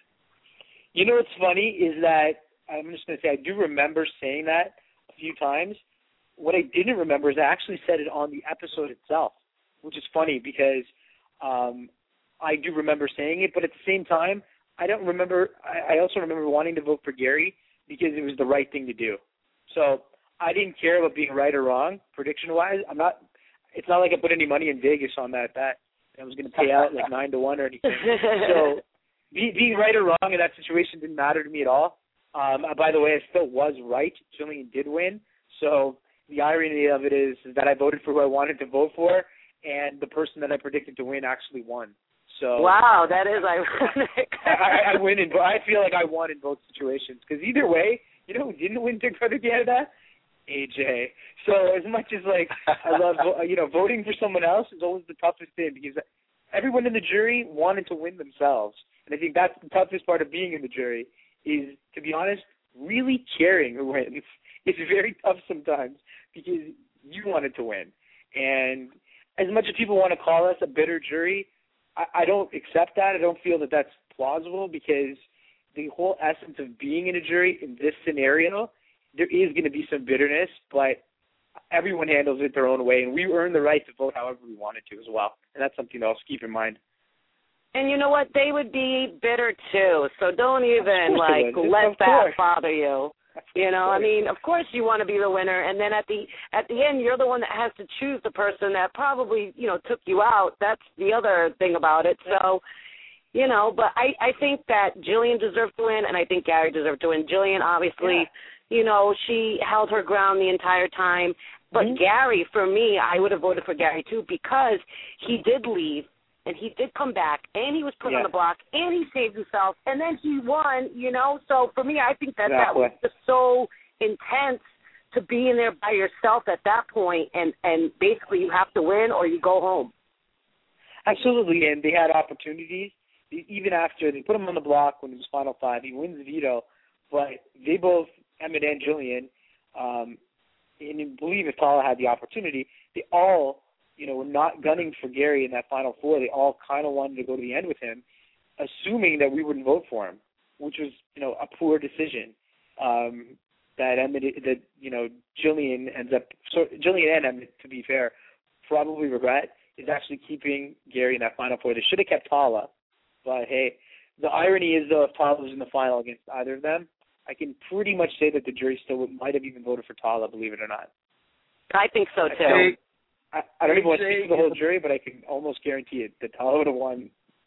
You know what's funny is that, I'm just going to say, I do remember saying that a few times. What I didn't remember is I actually said it on the episode itself, which is funny because um, I do remember saying it, but at the same time, I don't remember, I, I also remember wanting to vote for Gary because it was the right thing to do. So I didn't care about being right or wrong, prediction-wise. I'm not, it's not like I put any money in Vegas on that bet. I was going to pay out like nine to one or anything. So be, being right or wrong in that situation didn't matter to me at all. Um, by the way, I still was right. Jillian did win. So the irony of it is, is that I voted for who I wanted to vote for, and the person that I predicted to win actually won. So Wow, that is ironic. I, I win in. I feel like I won in both situations because either way, you know who didn't win Big Brother Canada? A J. So as much as like I love, you know, voting for someone else is always the toughest thing because everyone in the jury wanted to win themselves, and I think that's the toughest part of being in the jury is, to be honest, really caring who wins. It's very tough sometimes because you wanted to win, and as much as people want to call us a bitter jury, I, I don't accept that. I don't feel that that's plausible because the whole essence of being in a jury in this scenario, there is going to be some bitterness, but everyone handles it their own way, and we earn the right to vote however we wanted to as well, and that's something else to keep in mind. And you know what? They would be bitter too. So don't even like would. let Of that course. bother you. You know, I mean, of course you want to be the winner, and then at the at the end, you're the one that has to choose the person that probably, you know, took you out. That's the other thing about it. So you know, but I, I think that Jillian deserved to win, and I think Gary deserved to win. Jillian, obviously, yeah. you know, she held her ground the entire time. But mm-hmm. Gary, for me, I would have voted for Gary, too, because he did leave, and he did come back, and he was put yeah. on the block, and he saved himself, and then he won, you know. So for me, I think that exactly. that was just so intense to be in there by yourself at that point, and, and basically you have to win or you go home. Absolutely, and they had opportunities. Even after they put him on the block when it was final five, he wins the veto, but they both, Emmett and Jillian, um, and I believe if Tala had the opportunity, they all, you know, were not gunning for Gary in that final four. They all kind of wanted to go to the end with him, assuming that we wouldn't vote for him, which was, you know, a poor decision. Um, that Emmett, that you know, Jillian ends up, so Jillian and Emmett, to be fair, probably regret is actually keeping Gary in that final four. They should have kept Tala. But, hey, the irony is, though, if Tala was in the final against either of them, I can pretty much say that the jury still would, might have even voted for Tala, believe it or not. I think so, too. I, I, I don't even want to speak for the whole jury, but I can almost guarantee it that Tala would have won.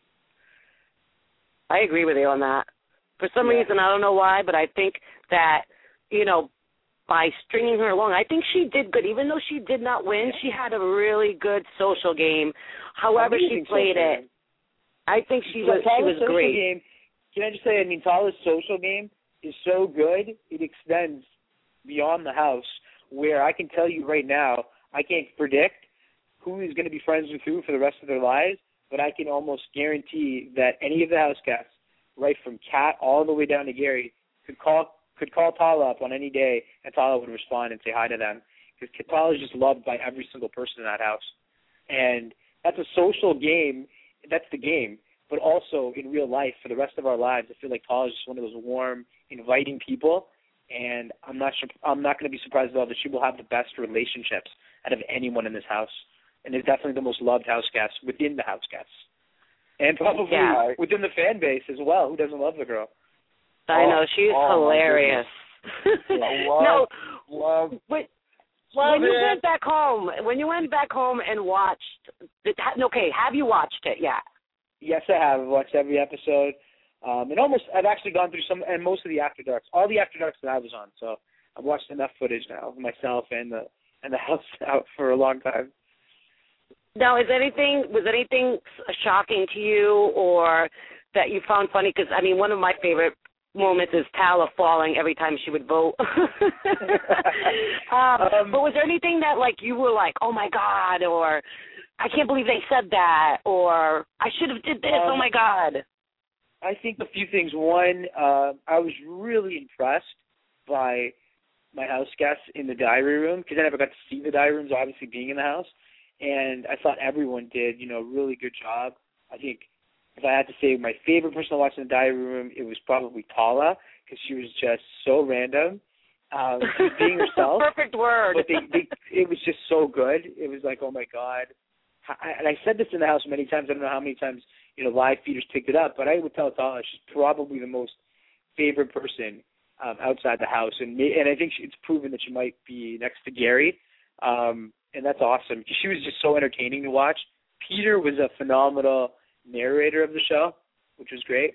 I agree with you on that. For some yeah. reason, I don't know why, but I think that, you know, by stringing her along, I think she did good. Even though she did not win, yeah. she had a really good social game. However she played it. Game. I think she was she was great. Game, can I just say, I mean, Tala's social game is so good, it extends beyond the house, where I can tell you right now, I can't predict who is going to be friends with who for the rest of their lives, but I can almost guarantee that any of the house guests, right from Kat all the way down to Gary, could call could call Tala up on any day, and Tala would respond and say hi to them, because Tala is just loved by every single person in that house. And that's a social game. That's the game. But also in real life, for the rest of our lives, I feel like Tala is just one of those warm, inviting people. And I'm not sure, I'm not going to be surprised at all that she will have the best relationships out of anyone in this house, and is definitely the most loved house guest within the house guests, and probably yeah. within the fan base as well. Who doesn't love the girl? I know, she's oh, hilarious. love, no, love. But Love when you it. went back home, when you went back home and watched, okay, have you watched it yet? Yes, I have. I've watched every episode, um, and almost I've actually gone through some and most of the After Darks, all the After Darks that I was on. So I've watched enough footage now of myself and the and the house out for a long time. Now, is anything was anything shocking to you or that you found funny? Because I mean, one of my favorite moments is Tala falling every time she would vote. um, um, but was there anything that, like, you were like, oh, my God, or I can't believe they said that, or I should have did this, um, oh, my God? I think a few things. One, uh, I was really impressed by my house guests in the diary room, because I never got to see the diary rooms, obviously being in the house, and I thought everyone did, you know, a really good job. I think if I had to say my favorite person to watch in the diary room, it was probably Tala, because she was just so random. Um, she was being herself. Perfect word. But they, they, it was just so good. It was like, oh, my God. I, and I said this in the house many times. I don't know how many times, you know, live feeders picked it up, but I would tell Tala she's probably the most favorite person um, outside the house. And and I think she, it's proven that she might be next to Gary, um, and that's awesome. She was just so entertaining to watch. Peter was a phenomenal narrator of the show, which was great,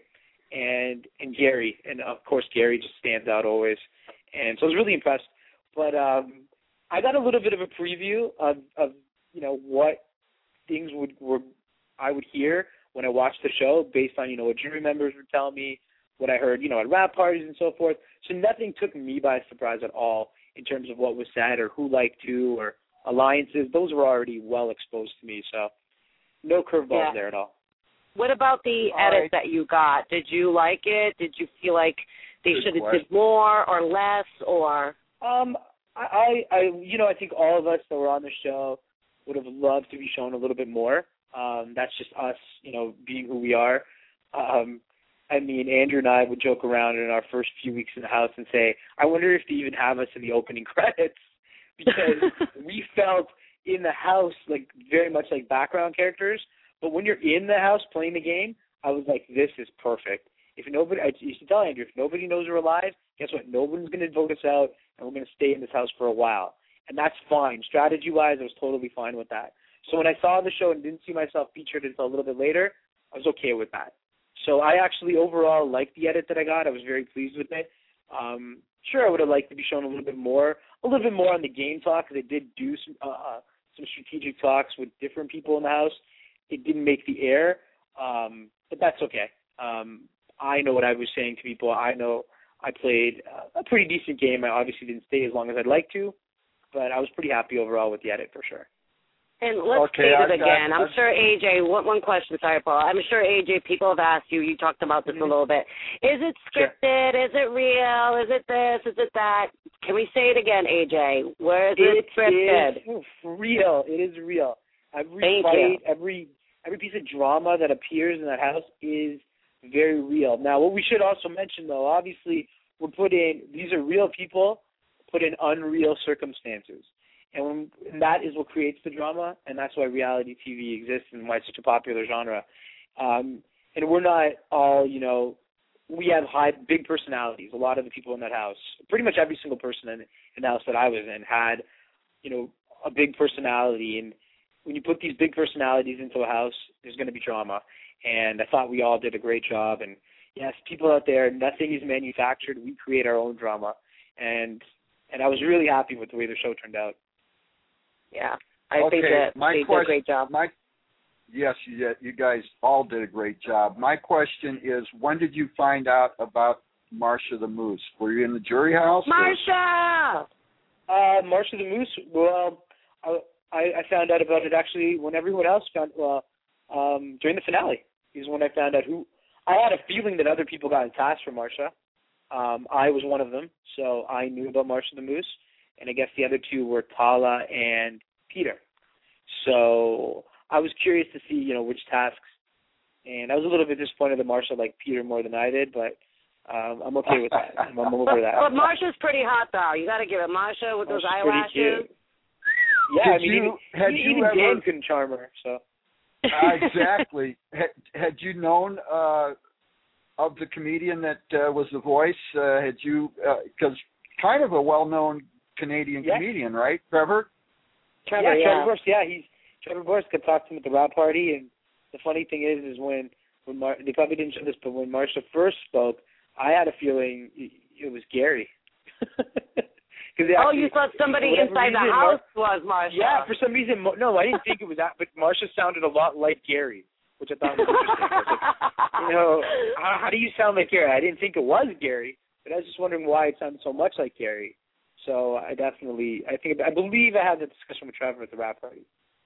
and and Gary, and of course Gary just stands out always, and so I was really impressed. But um, I got a little bit of a preview of, of you know what things would were I would hear when I watched the show, based on you know what jury members were telling me, what I heard you know at rap parties and so forth. So nothing took me by surprise at all in terms of what was said or who liked who or alliances. Those were already well exposed to me, so no curveballs yeah. there at all. What about the All edits right. that you got? Did you like it? Did you feel like they Good should have question. did more or less? Or Um, I, I, you know, I think all of us that were on the show would have loved to be shown a little bit more. Um, that's just us, you know, being who we are. Um, I mean, Andrew and I would joke around in our first few weeks in the house and say, I wonder if they even have us in the opening credits, because we felt in the house like very much like background characters. But when you're in the house playing the game, I was like, this is perfect. If nobody, I used to tell Andrew, if nobody knows we're alive, guess what? No one's going to vote us out, and we're going to stay in this house for a while. And that's fine. Strategy-wise, I was totally fine with that. So when I saw the show and didn't see myself featured until a little bit later, I was okay with that. So I actually overall liked the edit that I got. I was very pleased with it. Um, sure, I would have liked to be shown a little bit more, a little bit more on the game talk, because they did do some uh, some strategic talks with different people in the house. It didn't make the air, um, but that's okay. Um, I know what I was saying to people. I know I played uh, a pretty decent game. I obviously didn't stay as long as I'd like to, but I was pretty happy overall with the edit for sure. And let's Okay, state it I've got- again. I'm I've- sure, A J, one, one question, sorry, Paul. I'm sure, A J, people have asked you, you talked about this Mhm. a little bit. Is it scripted? Is it real? Is it this? Is it that? Can we say it again, A J? Where is it, It scripted? is real. It is real. Every Thank fight, you. every every piece of drama that appears in that house is very real. Now, what we should also mention, though, obviously, we're put in, these are real people put in unreal circumstances. And, when, and that is what creates the drama, and that's why reality T V exists and why it's such a popular genre. Um, and we're not all, you know, we have high, big personalities. A lot of the people in that house, pretty much every single person in, in the house that I was in had, you know, a big personality. And when you put these big personalities into a house, there's going to be drama. And I thought we all did a great job. And yes, people out there, nothing is manufactured. We create our own drama. And and I was really happy with the way the show turned out. Yeah, I okay, think that my they did a question, great job. My, yes, you, did. You guys all did a great job. My question is, when did you find out about Marsha the Moose? Were you in the jury house? or- Marsha! Uh, Marsha the Moose, well, I, I found out about it actually when everyone else found, well, um, during the finale is when I found out who, I had a feeling that other people got attached for Marsha. Um, I was one of them, so I knew about Marsha the Moose, and I guess the other two were Tala and Peter. So I was curious to see, you know, which tasks, and I was a little bit disappointed that Marsha liked Peter more than I did, but um, I'm okay with that. I'm, I'm over that. But Marsha's pretty hot, though. You got to give it. Marsha with those Marsha's pretty eyelashes. cute. Yeah, Did I mean, you- even, had even you ever- Dan couldn't charm her, so. Uh, exactly. Had, had you known uh, of the comedian that uh, was the voice? Uh, had you, because uh, kind of a well-known Canadian Yeah. comedian, right, Trevor? Trevor, yeah, yeah. Trevor Burst. Yeah, he's Trevor Burst could talk to him at the rap party, and the funny thing is, is when when Mar- they probably didn't show this, but when Marsha first spoke, I had a feeling it, it was Gary. Actually, oh, you thought somebody for inside reason, the house was Marsha. Yeah, for some reason, no, I didn't think it was that, but Marsha sounded a lot like Gary, which I thought was interesting. I was like, you know, how, how do you sound like Gary? I didn't think it was Gary, but I was just wondering why it sounded so much like Gary. So I definitely, I think, I believe I had that discussion with Trevor at the rap party.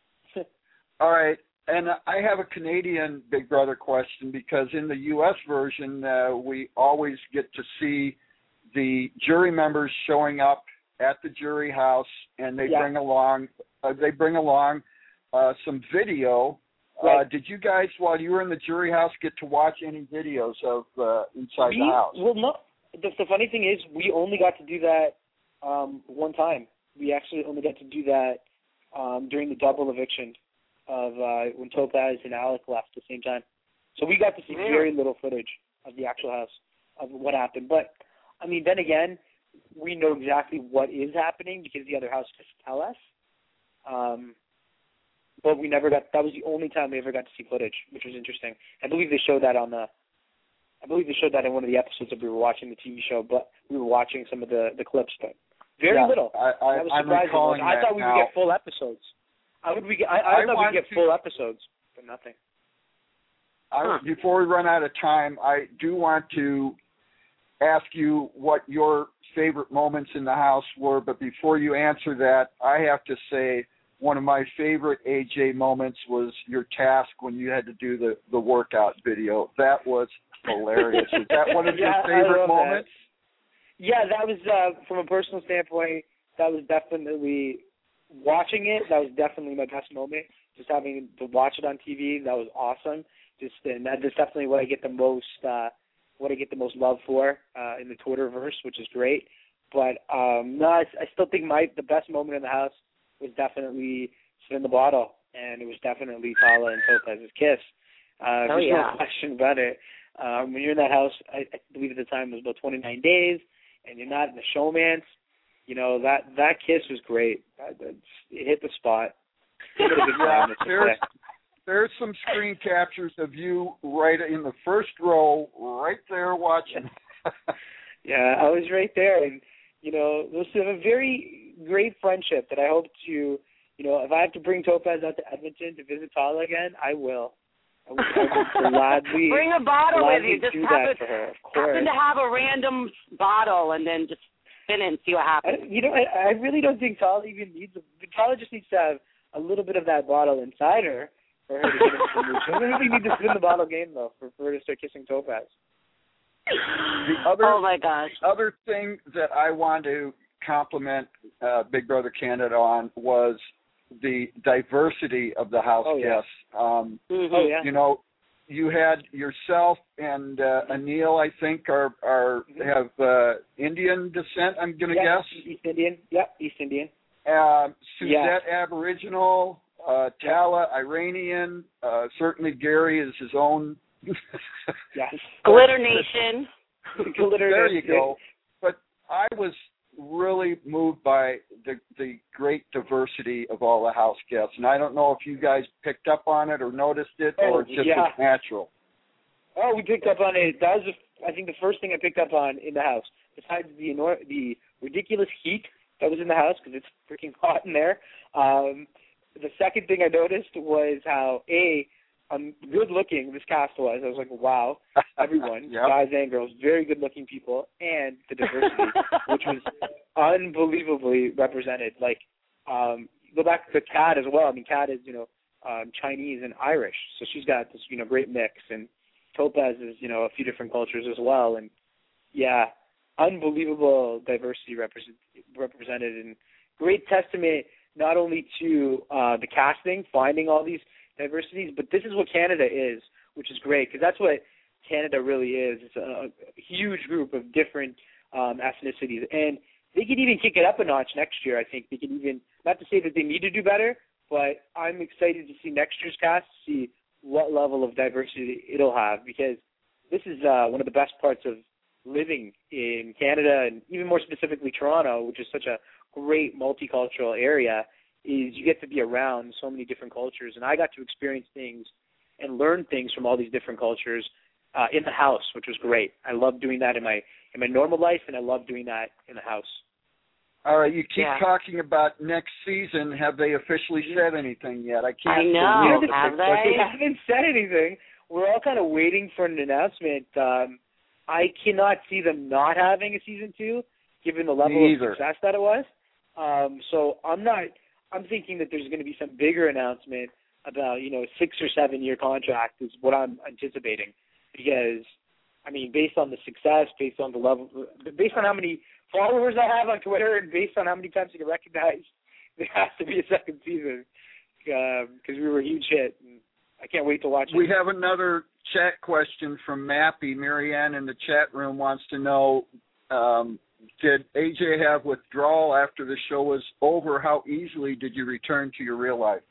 All right. And I have a Canadian Big Brother question, because in the U S version, uh, we always get to see the jury members showing up at the jury house, and they Yeah. bring along uh, they bring along uh, some video. Right. Uh, did you guys, while you were in the jury house, get to watch any videos of uh, inside we, the house? Well, no. The, the funny thing is, we only got to do that um, one time. We actually only got to do that um, during the double eviction of uh, when Topaz and Alec left at the same time. So we got to see Yeah. very little footage of the actual house, of what happened. But, I mean, then again, we know exactly what is happening because the other house just tell us. Um, but we never got, that was the only time we ever got to see footage, which was interesting. I believe they showed that on the, I believe they showed that in one of the episodes that we were watching the T V show, but we were watching some of the, the clips, but very Yeah, little. I, I, that was I'm surprising. recalling Like, I that thought we now. would get full episodes. I would we get, I, I, I thought want we'd get to- full episodes, but nothing. I, Huh. Before we run out of time, I do want to ask you what your favorite moments in the house were, but before you answer that, I have to say one of my favorite A J moments was your task when you had to do the, the workout video. That was hilarious. Is that one of Yeah, your I favorite love that. moments? Yeah, that was, uh, from a personal standpoint, that was definitely, watching it, that was definitely my best moment. Just having to watch it on T V, that was awesome. Just, and that is definitely what I get the most, uh, what I get the most love for uh, in the Twitterverse, which is great. But um, no, I, I still think my the best moment in the house was definitely spin the bottle, and it was definitely Tala and Topaz's kiss. Uh, Oh, there's yeah. no question about it. Um, when you're in that house, I, I believe at the time it was about twenty-nine days, and you're not in the showmance. You know, that that kiss was great. That, that's, it hit the spot. It could have been Yeah, famous to there's, say. there's some screen captures of you right in the first row, right there watching. Yeah, I was right there, and you know, this is a very great friendship that I hope to, you know, if I have to bring Topaz out to Edmonton to visit Tala again, I will. I will, I will gladly bring a bottle with you. Just do have that it, for her, of course. happen to have a random bottle, and then just spin it and see what happens. I, you know, I, I really don't think Tala even needs a. Tala just needs to have a little bit of that bottle inside her for her to get into the mood. She doesn't really need to spin the bottle game though for, for her to start kissing Topaz. The other, oh my gosh! Other thing that I want to compliment uh, Big Brother Canada on was the diversity of the house oh, yeah. guests. Um, mm-hmm. Oh yeah. You know, you had yourself and uh, Anil, I think, are are mm-hmm. have uh, Indian descent. I'm going to yeah, guess. East Indian. Yep, East Indian. Uh, Suzette yeah. Aboriginal, uh, Tala Iranian. Uh, certainly, Gary is his own. Yes. Glitter Nation. Glitter there Nation. you go. But I was really moved by the the great diversity of all the house guests, and I don't know if you guys picked up on it or noticed it, oh, or it just yeah. was natural. Oh, we picked up on it. That was, the, I think, the first thing I picked up on in the house, besides the enor- the ridiculous heat that was in the house because it's freaking hot in there. Um, the second thing I noticed was how a um, good looking this cast was. I was like, wow, everyone, yep. guys and girls, very good looking people, and the diversity, which was unbelievably represented. Like, um, go back to Kat as well. I mean, Kat is, you know, um, Chinese and Irish, so she's got this, you know, great mix. And Topaz is, you know, a few different cultures as well. And yeah, unbelievable diversity represent, represented, and great testament not only to uh, the casting, finding all these diversities, but this is what Canada is, which is great because that's what Canada really is. It's a, a huge group of different um, ethnicities, and they could even kick it up a notch next year. I think they could even, not to say that they need to do better, but I'm excited to see next year's cast, see what level of diversity it'll have, because this is uh, one of the best parts of living in Canada, and even more specifically Toronto, which is such a great multicultural area, is you get to be around so many different cultures. And I got to experience things and learn things from all these different cultures uh, in the house, which was great. I love doing that in my in my normal life, and I love doing that in the house. All right, you keep Yeah. talking about next season. Have they officially said anything yet? I can't I know. believe it. Have they? They haven't said anything. We're all kind of waiting for an announcement. Um, I cannot see them not having a season two, given the level Me of either. success that it was. Um, so I'm not. I'm thinking that there's going to be some bigger announcement about, you know, a six or seven year contract is what I'm anticipating, because, I mean, based on the success, based on the level, based on how many followers I have on Twitter, and based on how many times you get recognized, there has to be a second season because um, we were a huge hit. And I can't wait to watch it. We have another chat question from Mappy. Marianne in the chat room wants to know, um, did A J have withdrawal after the show was over? How easily did you return to your real life?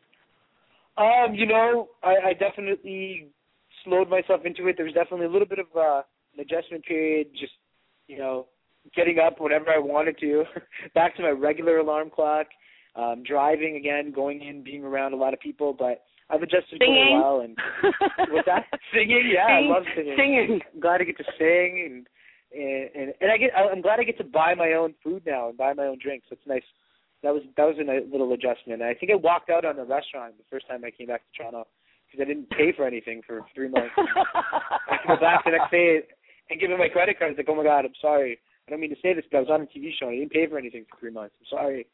Um, you know, I, I definitely slowed myself into it. There was definitely a little bit of uh, an adjustment period, just, you know, getting up whenever I wanted to, back to my regular alarm clock, um, driving again, going in, being around a lot of people, but I've adjusted Singing. for a while. And what's that? Singing, yeah, Sing, I love singing. Singing. I'm glad I get to sing, and and and, and I get I'm glad I get to buy my own food now and buy my own drinks. That's nice. That was that was a nice little adjustment. And I think I walked out on the restaurant the first time I came back to Toronto because I didn't pay for anything for three months. I had to go back the next day and give him my credit card. I was like, oh my God, I'm sorry. I don't mean to say this, but I was on a T V show and I didn't pay for anything for three months. I'm sorry.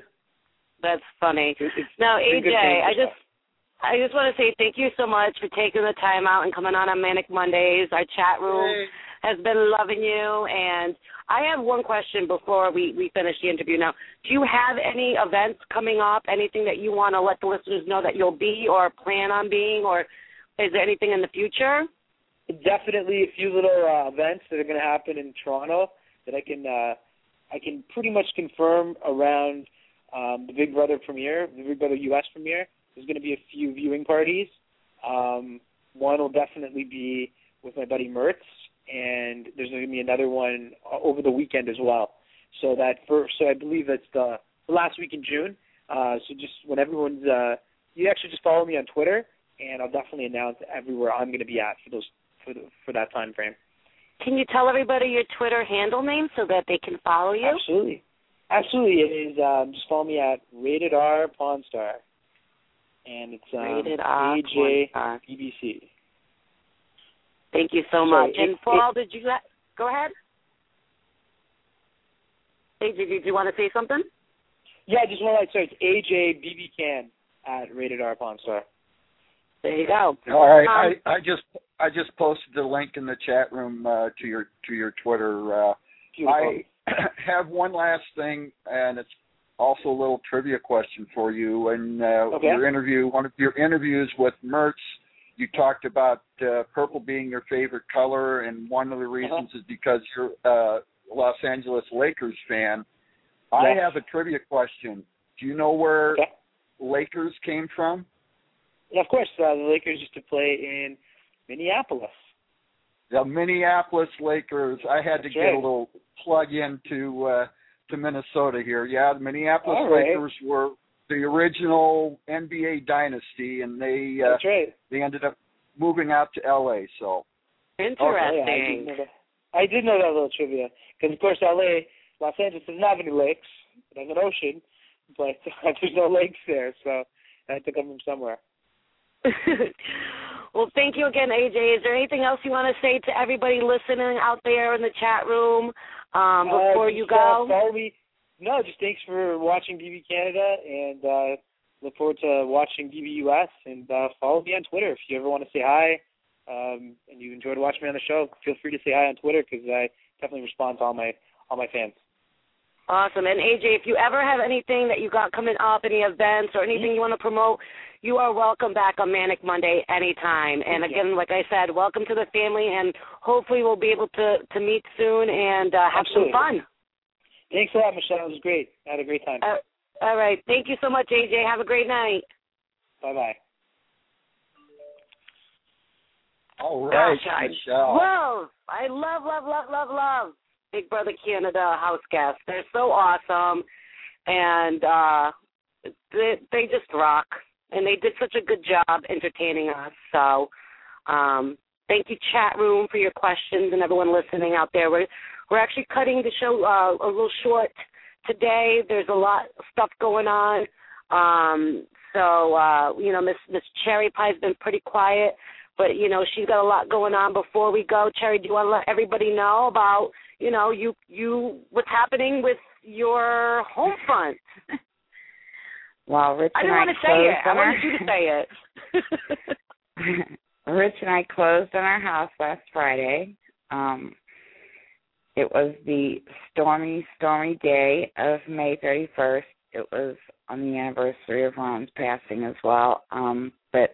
That's funny. It, it's, Now, it's A been good J, paying for I just stuff. I just want to say thank you so much for taking the time out and coming on on Manic Mondays. Our chat room Hey. has been loving you. And I have one question before we, we finish the interview now. Do you have any events coming up, anything that you want to let the listeners know that you'll be or plan on being, or is there anything in the future? Definitely a few little uh, events that are going to happen in Toronto that I can uh, I can pretty much confirm around um, the Big Brother premiere, the Big Brother U S premiere. There's going to be a few viewing parties. Um, one will definitely be with my buddy Mertz, and there's going to be another one over the weekend as well. So that first, so I believe that's the, the last week in June. Uh, so just when everyone's, uh, you actually just follow me on Twitter, and I'll definitely announce everywhere I'm going to be at for those for the, for that time frame. Can you tell everybody your Twitter handle name so that they can follow you? Absolutely. Absolutely. It is, um, just follow me at Rated R Pawn Star. And it's um, Rated R A J Pawn Star. B B C. Thank you so Sorry, much. it- and Paul, did you ha- go ahead? Hey, did you, did you want to say something? Yeah, just one like, sorry, it's A J B B Can at Rated R Pawn Star. There you go. All right, Um, I, I just I just posted the link in the chat room uh, to your to your Twitter. Uh, I have one last thing, and it's also a little trivia question for you. And uh, Okay. your interview, one of your interviews with Mertz, you talked about uh, purple being your favorite color, and one of the reasons Uh-huh. is because you're a Los Angeles Lakers fan. I Yes. have a trivia question. Do you know where Okay. Lakers came from? Yeah, of course. Uh, the Lakers used to play in Minneapolis. The Minneapolis Lakers. I had to That's get right. a little plug into uh, to Minnesota here. Yeah, the Minneapolis All right. Lakers were the original N B A dynasty, and they uh, That's right. they ended up moving out to L A. So Interesting. Oh, yeah, I did know that. I did know that little trivia because, of course, L A, Los Angeles doesn't have any lakes. It has an ocean, but there's no lakes there, so I had to come from somewhere. Well, thank you again, A J. Is there anything else you want to say to everybody listening out there in the chat room um, before uh, you just, uh, go? follow me. No, just thanks for watching B B Canada, and uh, look forward to watching B B U S, and uh, follow me on Twitter if you ever want to say hi, um, and you enjoyed watching me on the show. Feel free to say hi on Twitter because I definitely respond to all my all my fans. Awesome. And, A J, if you ever have anything that you got coming up, any events or anything you want to promote, you are welcome back on Manic Monday anytime. And, Thank you. again, like I said, welcome to the family, and hopefully we'll be able to, to meet soon and uh, have Absolutely. some fun. Thanks a lot, Michelle. It was great. I had a great time. Uh, all right. Thank you so much, A J. Have a great night. Bye-bye. all right, Gosh, I Michelle. love, I love, love, love, love, love Big Brother Canada house guests. They're so awesome, and uh, they, they just rock, and they did such a good job entertaining us. So um, thank you, chat room, for your questions, and everyone listening out there. We're, we're actually cutting the show uh, a little short today. There's a lot of stuff going on. Um, so, uh, you know, Miss Miss Cherry Pie's been pretty quiet, but, you know, she's got a lot going on. Before we go, Cherry, do you want to let everybody know about, you know, you you what's happening with your home front? Well, Rich I and didn't I want to say it. I closed on wanted you to say it. our Rich and I closed on our house last Friday. Um, it was the stormy, stormy day of May thirty-first. It was on the anniversary of Ron's passing as well. Um, but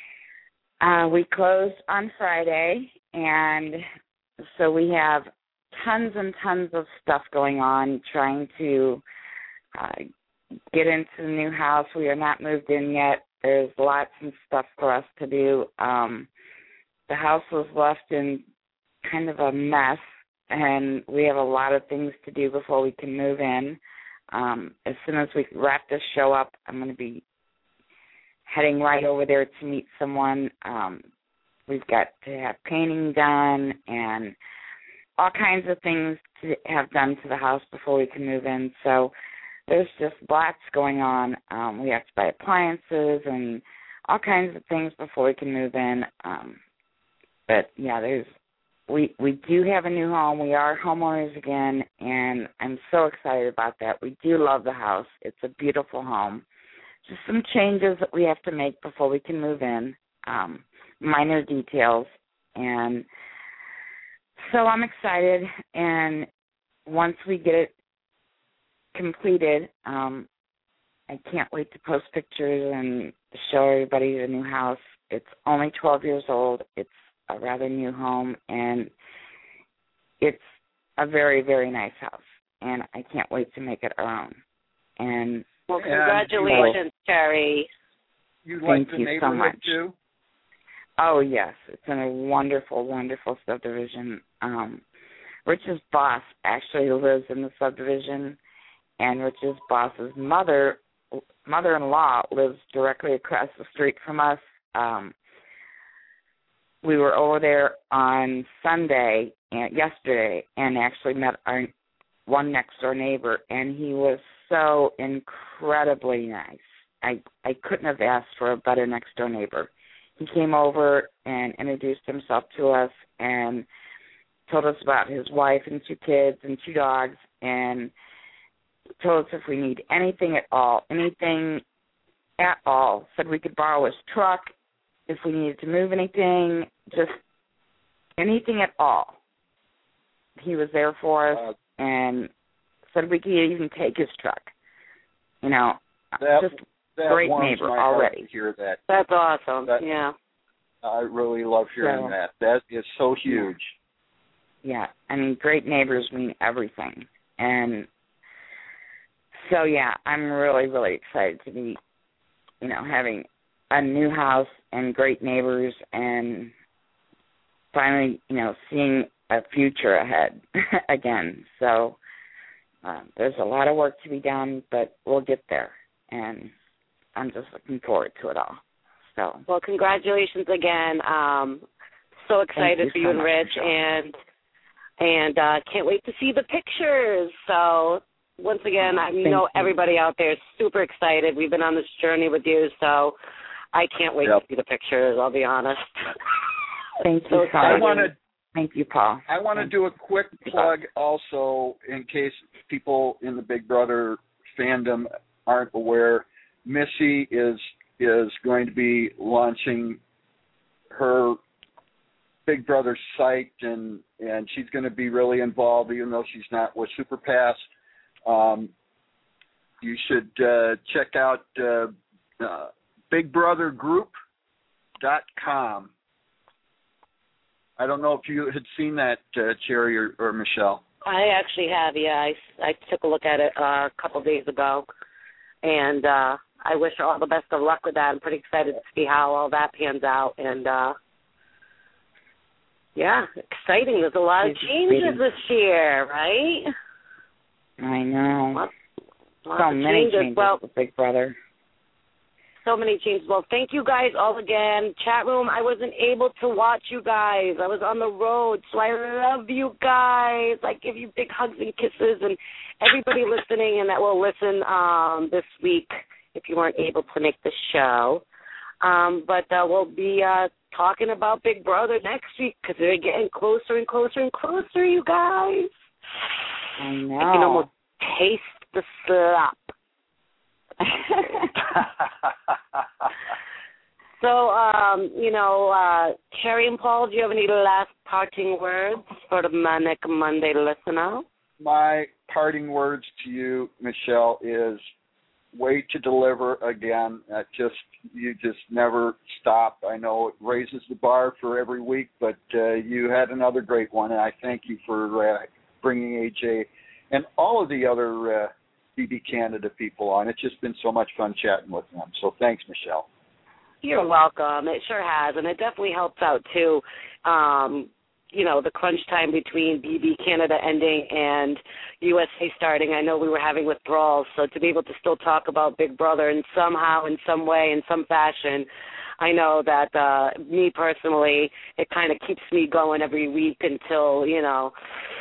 uh, we closed on Friday, and so we have tons and tons of stuff going on, trying to uh, get into the new house. We are not moved in yet. There's lots of stuff for us to do. Um, the house was left in kind of a mess, and we have a lot of things to do before we can move in. Um, as soon as we wrap this show up, I'm going to be heading right over there to meet someone. Um, we've got to have painting done and all kinds of things to have done to the house before we can move in. So there's just lots going on. Um, we have to buy appliances and all kinds of things before we can move in. Um, but, yeah, there's we, we do have a new home. We are homeowners again, and I'm so excited about that. We do love the house. It's a beautiful home. Just some changes that we have to make before we can move in, um, minor details. And so I'm excited, and once we get it completed, um, I can't wait to post pictures and show everybody the new house. It's only twelve years old. It's a rather new home, and it's a very, very nice house, and I can't wait to make it our own. And well, congratulations, Terry. You like Thank the you so neighborhood much. too? Oh, yes. It's in a wonderful, wonderful subdivision. Um, Rich's boss actually lives in the subdivision, and Rich's boss's mother, mother-in-law lives directly across the street from us, um, we were over there on Sunday, and yesterday, and actually met our one next door neighbor, and he was so incredibly nice. I I couldn't have asked for a better next door neighbor. He came over and introduced himself to us and told us about his wife and two kids and two dogs, and told us if we need anything at all, anything at all. Said we could borrow his truck if we needed to move anything, just anything at all. He was there for us uh, and said we could even take his truck. You know, that, just that great warms neighbor my heart already. to hear that. That's awesome. That, yeah. I really love hearing So, that. That is so huge. Yeah, I mean, great neighbors mean everything. And so, yeah, I'm really, really excited to be, you know, having a new house and great neighbors and finally, you know, seeing a future ahead again. So uh, there's a lot of work to be done, but we'll get there. And I'm just looking forward to it all. So, well, congratulations again. Um, so excited you for so you and much, Rich, Michelle. and and uh, can't wait to see the pictures. So once again, Oh, I thank know you. everybody out there is super excited. We've been on this journey with you, so I can't wait Yep. to see the pictures. I'll be honest. Thank So you so excited. I much. want to Thank you, Paul. I want to do a quick plug also in case people in the Big Brother fandom aren't aware. Missy is is going to be launching her Big Brother site, and, and she's going to be really involved, even though she's not with SuperPass. Um, you should uh, check out uh, uh, big brother group dot com. I don't know if you had seen that, uh, Cherry or, or Michelle. I actually have, yeah. I, I took a look at it uh, a couple days ago, and uh, I wish her all the best of luck with that. I'm pretty excited to see how all that pans out, and uh, yeah, exciting. There's a lot of It's changes exciting. this year, right? I know. Lots, lots So of many changes. changes Well, with Big Brother. so many changes. Well, thank you guys all again. Chat room, I wasn't able to watch you guys. I was on the road, so I love you guys. I give you big hugs and kisses, and everybody listening and that will listen um, this week if you weren't able to make the show. Um, but uh, we'll be uh, talking about Big Brother next week because they're getting closer and closer and closer, you guys. I know. I can almost taste the slop. So, um, you know, uh, Cherry and Paul, do you have any last parting words for the Manic Monday listener? My parting words to you, Michelle, is wait to deliver again. Uh, just you just never stop. I know it raises the bar for every week, but uh, you had another great one, and I thank you for uh, bringing A J and all of the other uh, B B Canada people on. It's just been so much fun chatting with them. So thanks, Michelle. You're welcome. It sure has, and it definitely helps out, too. Um, you know, the crunch time between B B Canada ending and U S A starting, I know we were having withdrawals, so to be able to still talk about Big Brother and somehow, in some way, in some fashion, I know that uh, me personally, it kind of keeps me going every week until, you know,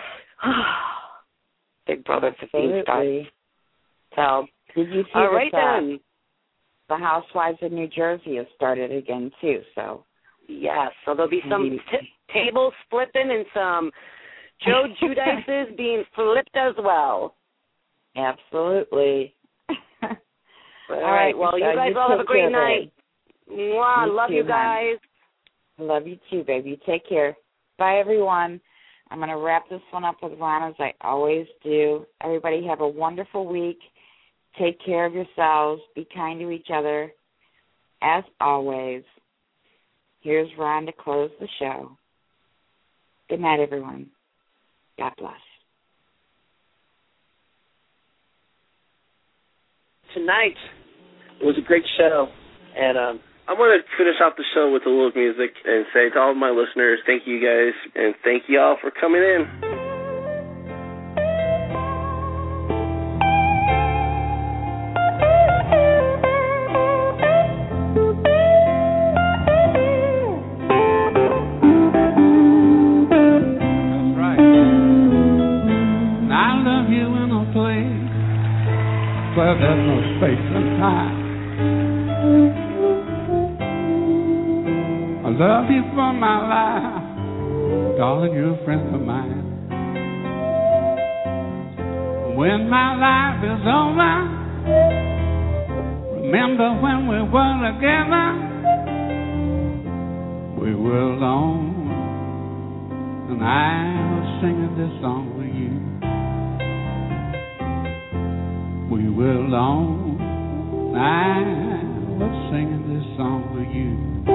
Big Brother fifteen starts. So, Did you see all right that, uh, then. the Housewives of New Jersey has started again, too, so. Yes, so there'll be some t- tables flipping and some Joe Judices being flipped as well. Absolutely. All All right, right, well, you Michelle, guys you all have a take great care, night. Mwah, You love too, you hon. guys. Love you too, baby. Take care. Bye, everyone. I'm going to wrap this one up with Ron, as I always do. Everybody have a wonderful week. Take care of yourselves. Be kind to each other. As always, here's Ron to close the show. Good night, everyone. God bless. Tonight was a great show, and um, I want to finish off the show with a little music and say to all of my listeners, thank you guys, and thank you all for coming in. where there's no space and time. I love you for my life, darling, you're a friend of mine. When my life is over, remember when we were together, we were alone, and I was singing this song for you. We were alone, and I was singing this song for you.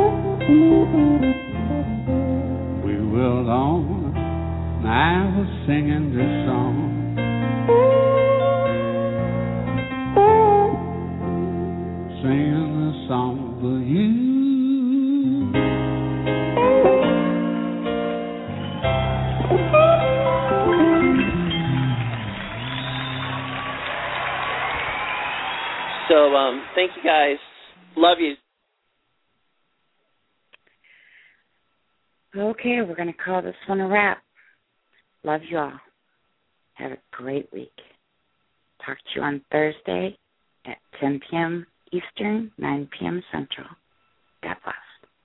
We were alone, and I was singing this song. Singing the song for you. So, um, thank you guys. Love you. Okay, we're going to call this one a wrap. Love you all. Have a great week. Talk to you on Thursday at ten p.m. Eastern, nine p.m. Central.